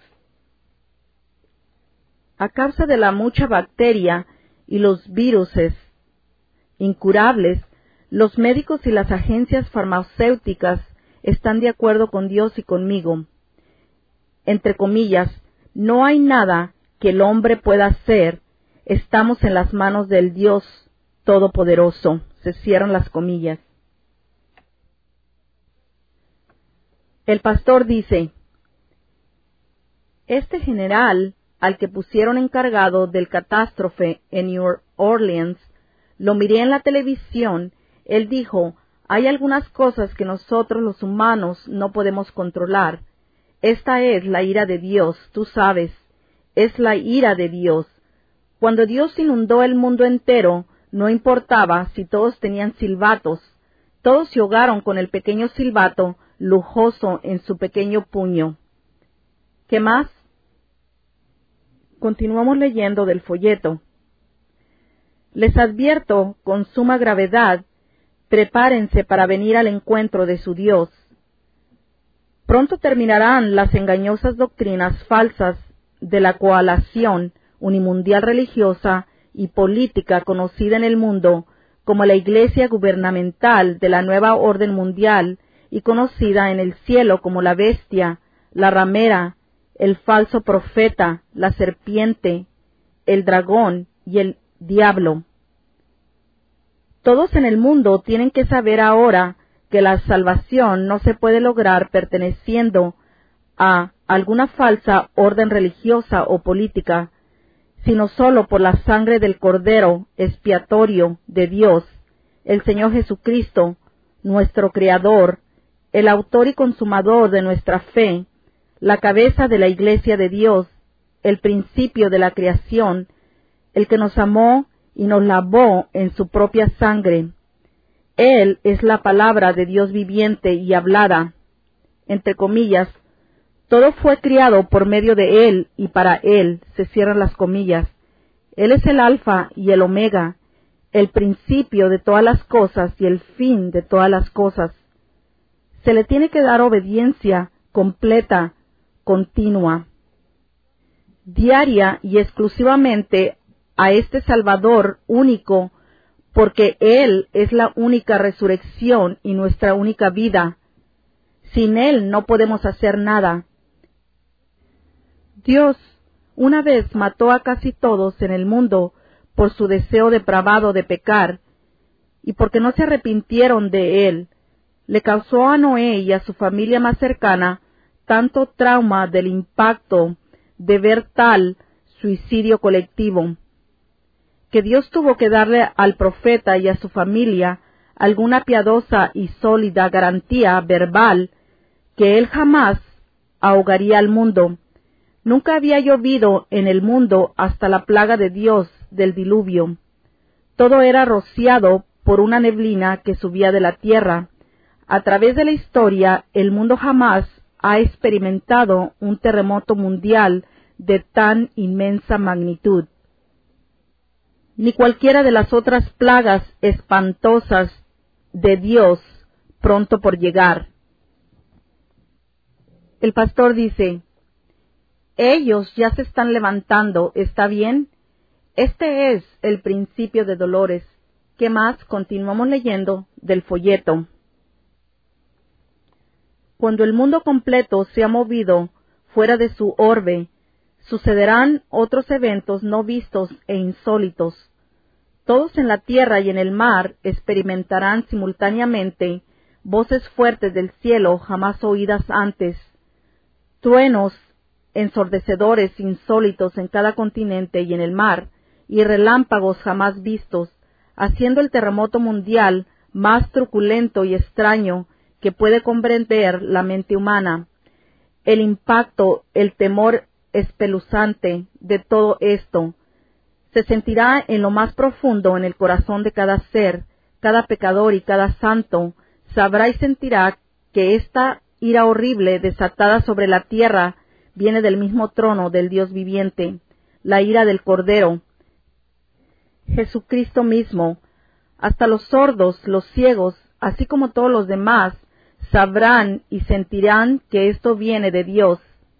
A causa de la mucha bacteria y los viruses incurables, los médicos y las agencias farmacéuticas están de acuerdo con Dios y conmigo. Entre comillas, no hay nada que el hombre pueda hacer. Estamos en las manos del Dios Todopoderoso. Se cierran las comillas. El pastor dice, este general al que pusieron encargado del catástrofe en New Orleans, lo miré en la televisión. Él dijo, hay algunas cosas que nosotros los humanos no podemos controlar. Esta es la ira de Dios, tú sabes, es la ira de Dios. Cuando Dios inundó el mundo entero, no importaba si todos tenían silbatos, todos se ahogaron con el pequeño silbato lujoso en su pequeño puño. ¿Qué más? Continuamos leyendo del folleto. Les advierto con suma gravedad, prepárense para venir al encuentro de su Dios. Pronto terminarán las engañosas doctrinas falsas de la coalición unimundial religiosa y política conocida en el mundo como la Iglesia Gubernamental de la Nueva Orden Mundial y conocida en el cielo como la bestia, la ramera, el falso profeta, la serpiente, el dragón y el diablo. Todos en el mundo tienen que saber ahora que la salvación no se puede lograr perteneciendo a alguna falsa orden religiosa o política, sino solo por la sangre del Cordero expiatorio de Dios, el Señor Jesucristo, nuestro Creador, el autor y consumador de nuestra fe, la cabeza de la Iglesia de Dios, el principio de la creación, el que nos amó y nos lavó en su propia sangre. Él es la palabra de Dios viviente y hablada. Entre comillas, todo fue criado por medio de Él y para Él, se cierran las comillas. Él es el alfa y el omega, el principio de todas las cosas y el fin de todas las cosas. Se le tiene que dar obediencia completa, continua, diaria y exclusivamente a este Salvador único, porque Él es la única resurrección y nuestra única vida. Sin Él no podemos hacer nada. Dios una vez mató a casi todos en el mundo por su deseo depravado de pecar, y porque no se arrepintieron de Él. Le causó a Noé y a su familia más cercana tanto trauma del impacto de ver tal suicidio colectivo, que Dios tuvo que darle al profeta y a su familia alguna piadosa y sólida garantía verbal que él jamás ahogaría al mundo. Nunca había llovido en el mundo hasta la plaga de Dios del diluvio. Todo era rociado por una neblina que subía de la tierra. A través de la historia, el mundo jamás ha experimentado un terremoto mundial de tan inmensa magnitud, ni cualquiera de las otras plagas espantosas de Dios pronto por llegar. El pastor dice, ellos ya se están levantando, ¿está bien? Este es el principio de dolores. ¿Qué más? Continuamos leyendo del folleto. Cuando el mundo completo se ha movido fuera de su orbe, sucederán otros eventos no vistos e insólitos. Todos en la tierra y en el mar experimentarán simultáneamente voces fuertes del cielo jamás oídas antes, truenos ensordecedores insólitos en cada continente y en el mar, y relámpagos jamás vistos, haciendo el terremoto mundial más truculento y extraño que puede comprender la mente humana. El impacto, el temor espeluznante de todo esto se sentirá en lo más profundo en el corazón de cada ser, cada pecador y cada santo sabrá y sentirá que esta ira horrible desatada sobre la tierra viene del mismo trono del Dios viviente, la ira del Cordero, Jesucristo mismo. Hasta los sordos, los ciegos, así como todos los demás, sabrán y sentirán que esto viene de Dios.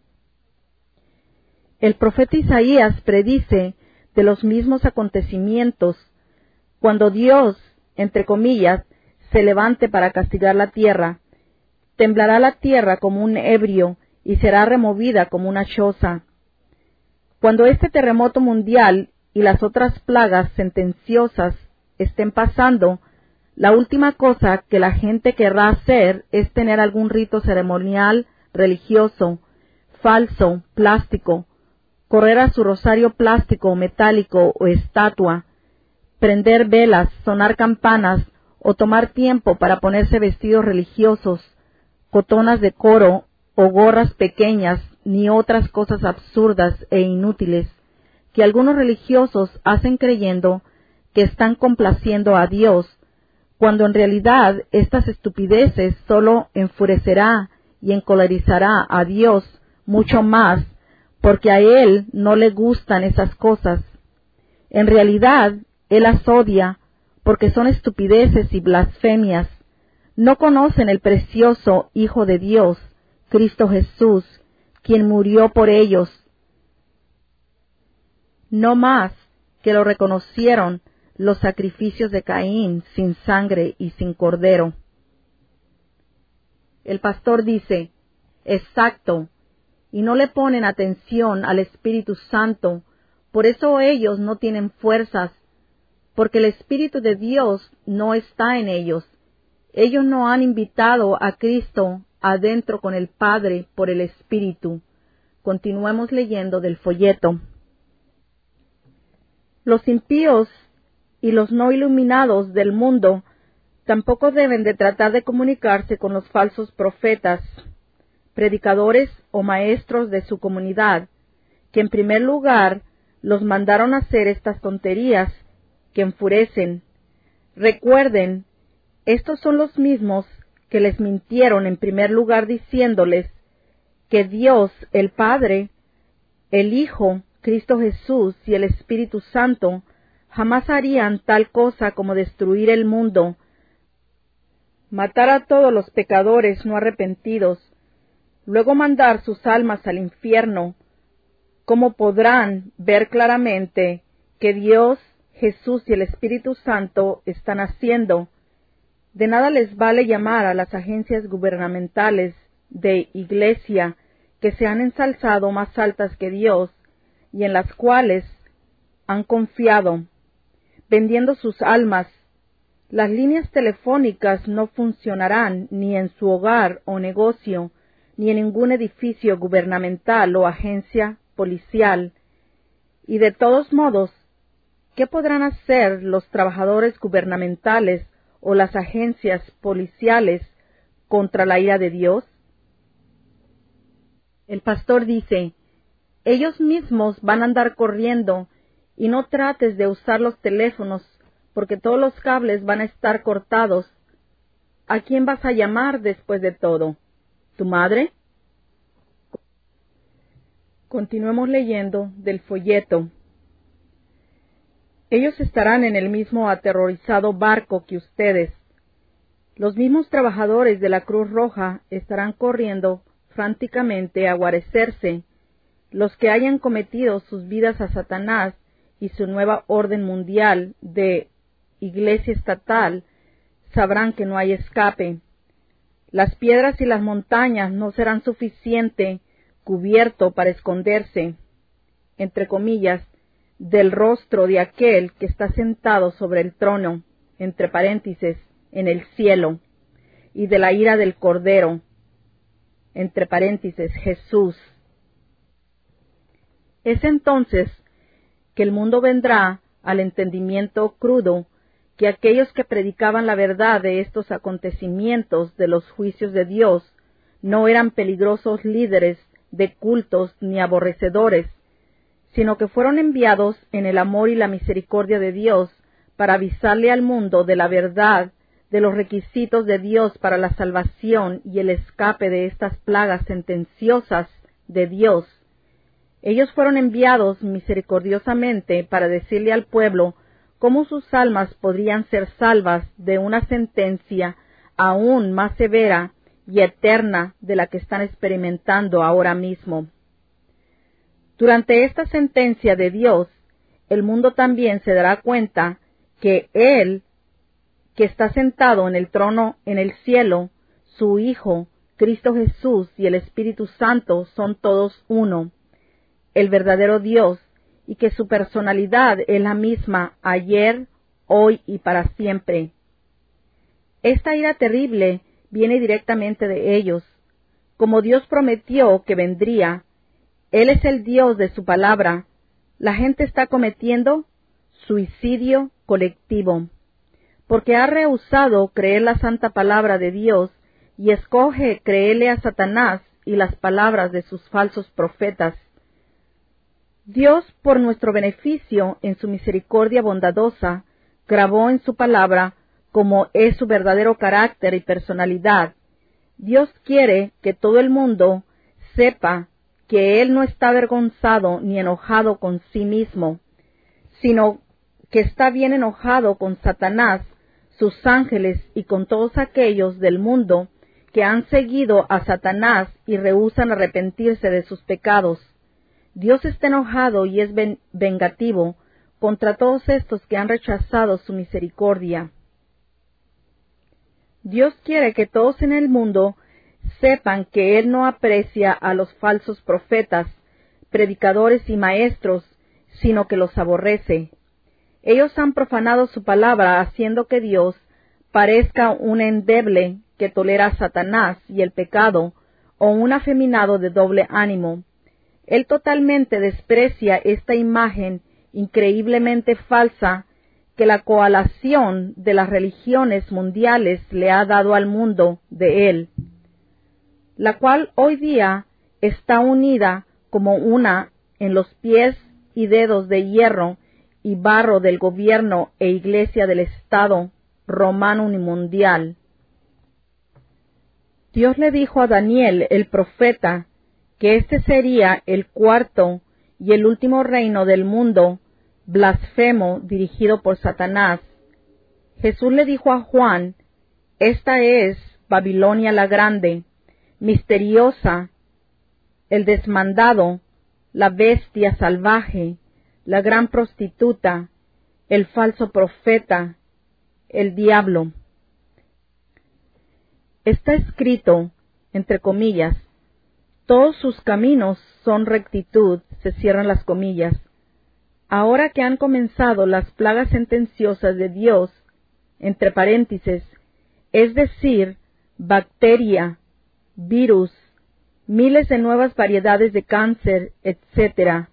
El profeta Isaías predice de los mismos acontecimientos cuando Dios, entre comillas, se levante para castigar la tierra. Temblará la tierra como un ebrio y será removida como una choza. Cuando este terremoto mundial y las otras plagas sentenciosas estén pasando, la última cosa que la gente querrá hacer es tener algún rito ceremonial, religioso, falso, plástico, correr a su rosario plástico, metálico o estatua, prender velas, sonar campanas o tomar tiempo para ponerse vestidos religiosos, cotonas de coro o gorras pequeñas, ni otras cosas absurdas e inútiles que algunos religiosos hacen creyendo que están complaciendo a Dios, cuando en realidad estas estupideces solo enfurecerá y encolerizará a Dios mucho más, porque a Él no le gustan esas cosas. En realidad, Él las odia, porque son estupideces y blasfemias. No conocen el precioso Hijo de Dios, Cristo Jesús, quien murió por ellos. No más que lo reconocieron los sacrificios de Caín sin sangre y sin cordero. El pastor dice, exacto, y no le ponen atención al Espíritu Santo, por eso ellos no tienen fuerzas, porque el Espíritu de Dios no está en ellos. Ellos no han invitado a Cristo adentro con el Padre por el Espíritu. Continuemos leyendo del folleto. Los impíos y los no iluminados del mundo tampoco deben de tratar de comunicarse con los falsos profetas, predicadores o maestros de su comunidad, que en primer lugar los mandaron a hacer estas tonterías que enfurecen. Recuerden, estos son los mismos que les mintieron en primer lugar diciéndoles que Dios, el Padre, el Hijo, Cristo Jesús y el Espíritu Santo jamás harían tal cosa como destruir el mundo, matar a todos los pecadores no arrepentidos, luego mandar sus almas al infierno. ¿Cómo podrán ver claramente que Dios, Jesús y el Espíritu Santo están haciendo? De nada les vale llamar a las agencias gubernamentales de iglesia que se han ensalzado más altas que Dios y en las cuales han confiado, vendiendo sus almas. Las líneas telefónicas no funcionarán ni en su hogar o negocio, ni en ningún edificio gubernamental o agencia policial. Y de todos modos, ¿qué podrán hacer los trabajadores gubernamentales o las agencias policiales contra la ira de Dios? El pastor dice, ellos mismos van a andar corriendo, y no trates de usar los teléfonos, porque todos los cables van a estar cortados. ¿A quién vas a llamar después de todo? ¿Tu madre? Continuemos leyendo del folleto. Ellos estarán en el mismo aterrorizado barco que ustedes. Los mismos trabajadores de la Cruz Roja estarán corriendo franticamente a guarecerse. Los que hayan cometido sus vidas a Satanás y su nueva orden mundial de iglesia estatal sabrán que no hay escape. Las piedras y las montañas no serán suficiente cubierto para esconderse, entre comillas, del rostro de aquel que está sentado sobre el trono, entre paréntesis, en el cielo, y de la ira del Cordero, entre paréntesis, Jesús. Es entonces que el mundo vendrá al entendimiento crudo que aquellos que predicaban la verdad de estos acontecimientos de los juicios de Dios no eran peligrosos líderes de cultos ni aborrecedores, sino que fueron enviados en el amor y la misericordia de Dios para avisarle al mundo de la verdad, de los requisitos de Dios para la salvación y el escape de estas plagas sentenciosas de Dios. Ellos fueron enviados misericordiosamente para decirle al pueblo cómo sus almas podrían ser salvas de una sentencia aún más severa y eterna de la que están experimentando ahora mismo. Durante esta sentencia de Dios, el mundo también se dará cuenta que Él, que está sentado en el trono en el cielo, su Hijo, Cristo Jesús y el Espíritu Santo son todos uno, el verdadero Dios, y que su personalidad es la misma ayer, hoy y para siempre. Esta ira terrible viene directamente de ellos. Como Dios prometió que vendría, Él es el Dios de su palabra, la gente está cometiendo suicidio colectivo, porque ha rehusado creer la santa palabra de Dios y escoge creerle a Satanás y las palabras de sus falsos profetas. Dios, por nuestro beneficio, en su misericordia bondadosa, grabó en su palabra como es su verdadero carácter y personalidad. Dios quiere que todo el mundo sepa que Él no está avergonzado ni enojado con sí mismo, sino que está bien enojado con Satanás, sus ángeles y con todos aquellos del mundo que han seguido a Satanás y rehúsan arrepentirse de sus pecados. Dios está enojado y es vengativo contra todos estos que han rechazado su misericordia. Dios quiere que todos en el mundo sepan que Él no aprecia a los falsos profetas, predicadores y maestros, sino que los aborrece. Ellos han profanado su palabra, haciendo que Dios parezca un endeble que tolera a Satanás y el pecado, o un afeminado de doble ánimo. Él totalmente desprecia esta imagen increíblemente falsa que la coalición de las religiones mundiales le ha dado al mundo de Él, la cual hoy día está unida como una en los pies y dedos de hierro y barro del gobierno e iglesia del Estado romano y mundial. Dios le dijo a Daniel, el profeta, que este sería el cuarto y el último reino del mundo blasfemo dirigido por Satanás. Jesús le dijo a Juan, esta es Babilonia la grande, misteriosa, el desmandado, la bestia salvaje, la gran prostituta, el falso profeta, el diablo. Está escrito, entre comillas, todos sus caminos son rectitud, se cierran las comillas. Ahora que han comenzado las plagas sentenciosas de Dios, entre paréntesis, es decir, bacteria, virus, miles de nuevas variedades de cáncer, etcétera.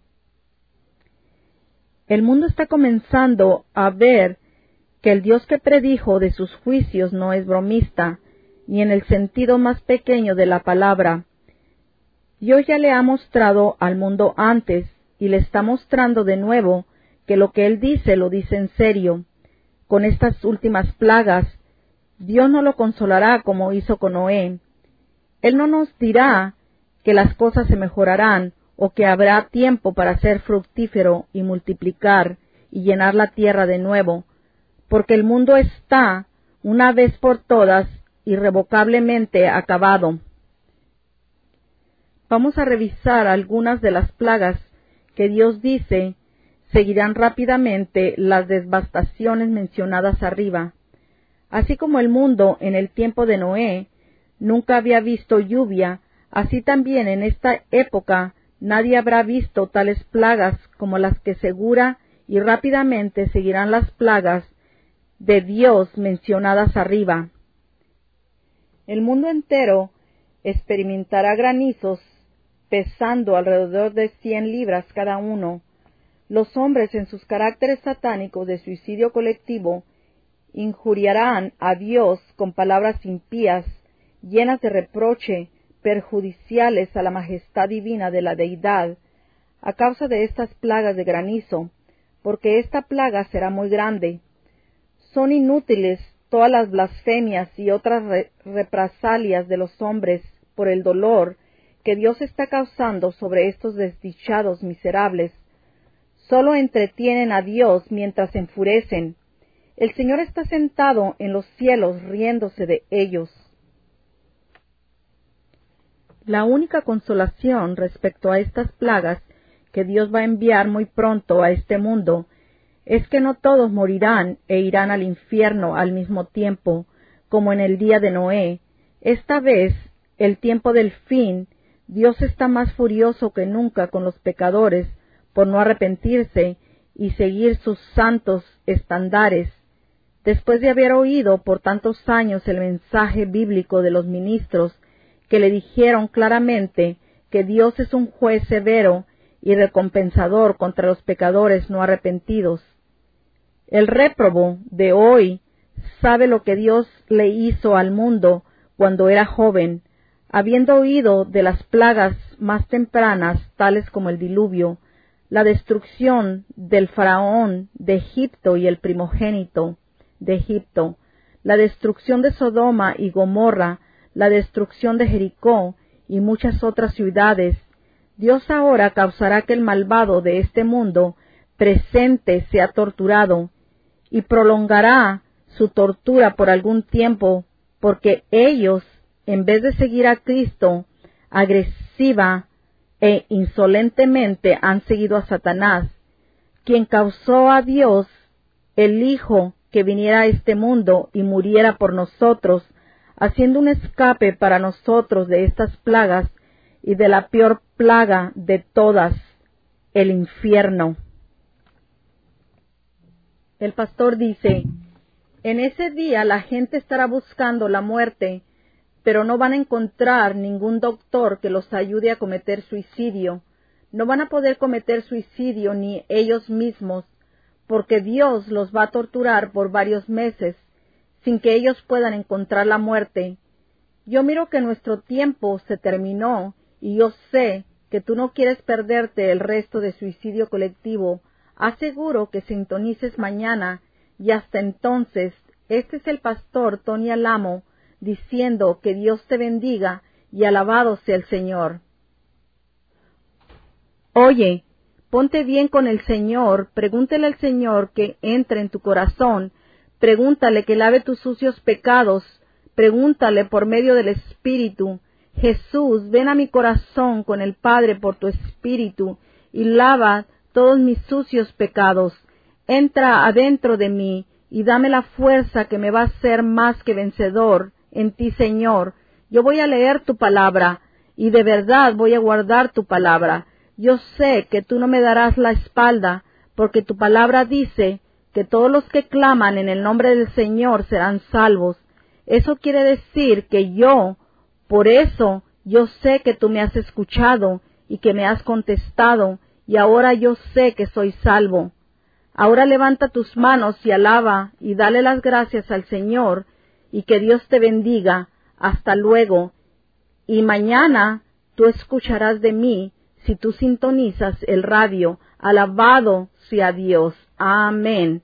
El mundo está comenzando a ver que el Dios que predijo de sus juicios no es bromista, ni en el sentido más pequeño de la palabra. Dios ya le ha mostrado al mundo antes, y le está mostrando de nuevo que lo que Él dice lo dice en serio. Con estas últimas plagas, Dios no lo consolará como hizo con Noé. Él no nos dirá que las cosas se mejorarán o que habrá tiempo para ser fructífero y multiplicar y llenar la tierra de nuevo, porque el mundo está, una vez por todas, irrevocablemente acabado. Vamos a revisar algunas de las plagas que Dios dice seguirán rápidamente las devastaciones mencionadas arriba. Así como el mundo en el tiempo de Noé nunca había visto lluvia, así también en esta época nadie habrá visto tales plagas como las que segura y rápidamente seguirán las plagas de Dios mencionadas arriba. El mundo entero experimentará granizos pesando alrededor de cien libras cada uno, Los hombres en sus caracteres satánicos de suicidio colectivo injuriarán a Dios con palabras impías, llenas de reproche, perjudiciales a la majestad divina de la deidad, a causa de estas plagas de granizo, porque esta plaga será muy grande. Son inútiles todas las blasfemias y otras re represalias de los hombres por el dolor que Dios está causando sobre estos desdichados miserables. Solo entretienen a Dios mientras se enfurecen. El Señor está sentado en los cielos riéndose de ellos. La única consolación respecto a estas plagas que Dios va a enviar muy pronto a este mundo es que no todos morirán e irán al infierno al mismo tiempo, como en el día de Noé. Esta vez, el tiempo del fin, Dios está más furioso que nunca con los pecadores por no arrepentirse y seguir sus santos estándares. Después de haber oído por tantos años el mensaje bíblico de los ministros que le dijeron claramente que Dios es un juez severo y recompensador contra los pecadores no arrepentidos. El réprobo de hoy sabe lo que Dios le hizo al mundo cuando era joven, habiendo oído de las plagas más tempranas, tales como el diluvio, la destrucción del faraón de Egipto y el primogénito de Egipto, la destrucción de Sodoma y Gomorra, la destrucción de Jericó y muchas otras ciudades. Dios ahora causará que el malvado de este mundo presente sea torturado, y prolongará su tortura por algún tiempo, porque ellos, en vez de seguir a Cristo, agresiva e insolentemente han seguido a Satanás, quien causó a Dios, el Hijo, que viniera a este mundo y muriera por nosotros, haciendo un escape para nosotros de estas plagas y de la peor plaga de todas, el infierno. El pastor dice, en ese día la gente estará buscando la muerte, pero no van a encontrar ningún doctor que los ayude a cometer suicidio. No van a poder cometer suicidio ni ellos mismos, porque Dios los va a torturar por varios meses, sin que ellos puedan encontrar la muerte. Yo miro que nuestro tiempo se terminó, y yo sé que tú no quieres perderte el resto de suicidio colectivo. Aseguro que sintonices mañana, y hasta entonces, este es el pastor Tony Alamo, diciendo que Dios te bendiga, y alabado sea el Señor. Oye, ponte bien con el Señor, pregúntale al Señor que entre en tu corazón, pregúntale que lave tus sucios pecados, pregúntale por medio del Espíritu, Jesús, ven a mi corazón con el Padre por tu Espíritu, y lava todos mis sucios pecados. Entra adentro de mí, y dame la fuerza que me va a hacer más que vencedor en ti, Señor. Yo voy a leer tu palabra, y de verdad voy a guardar tu palabra. Yo sé que tú no me darás la espalda, porque tu palabra dice que todos los que claman en el nombre del Señor serán salvos. Eso quiere decir que yo, por eso, yo sé que tú me has escuchado y que me has contestado, y ahora yo sé que soy salvo. Ahora levanta tus manos y alaba y dale las gracias al Señor, y que Dios te bendiga. Hasta luego. Y mañana tú escucharás de mí si tú sintonizas el radio. Alabado sea Dios. Amén.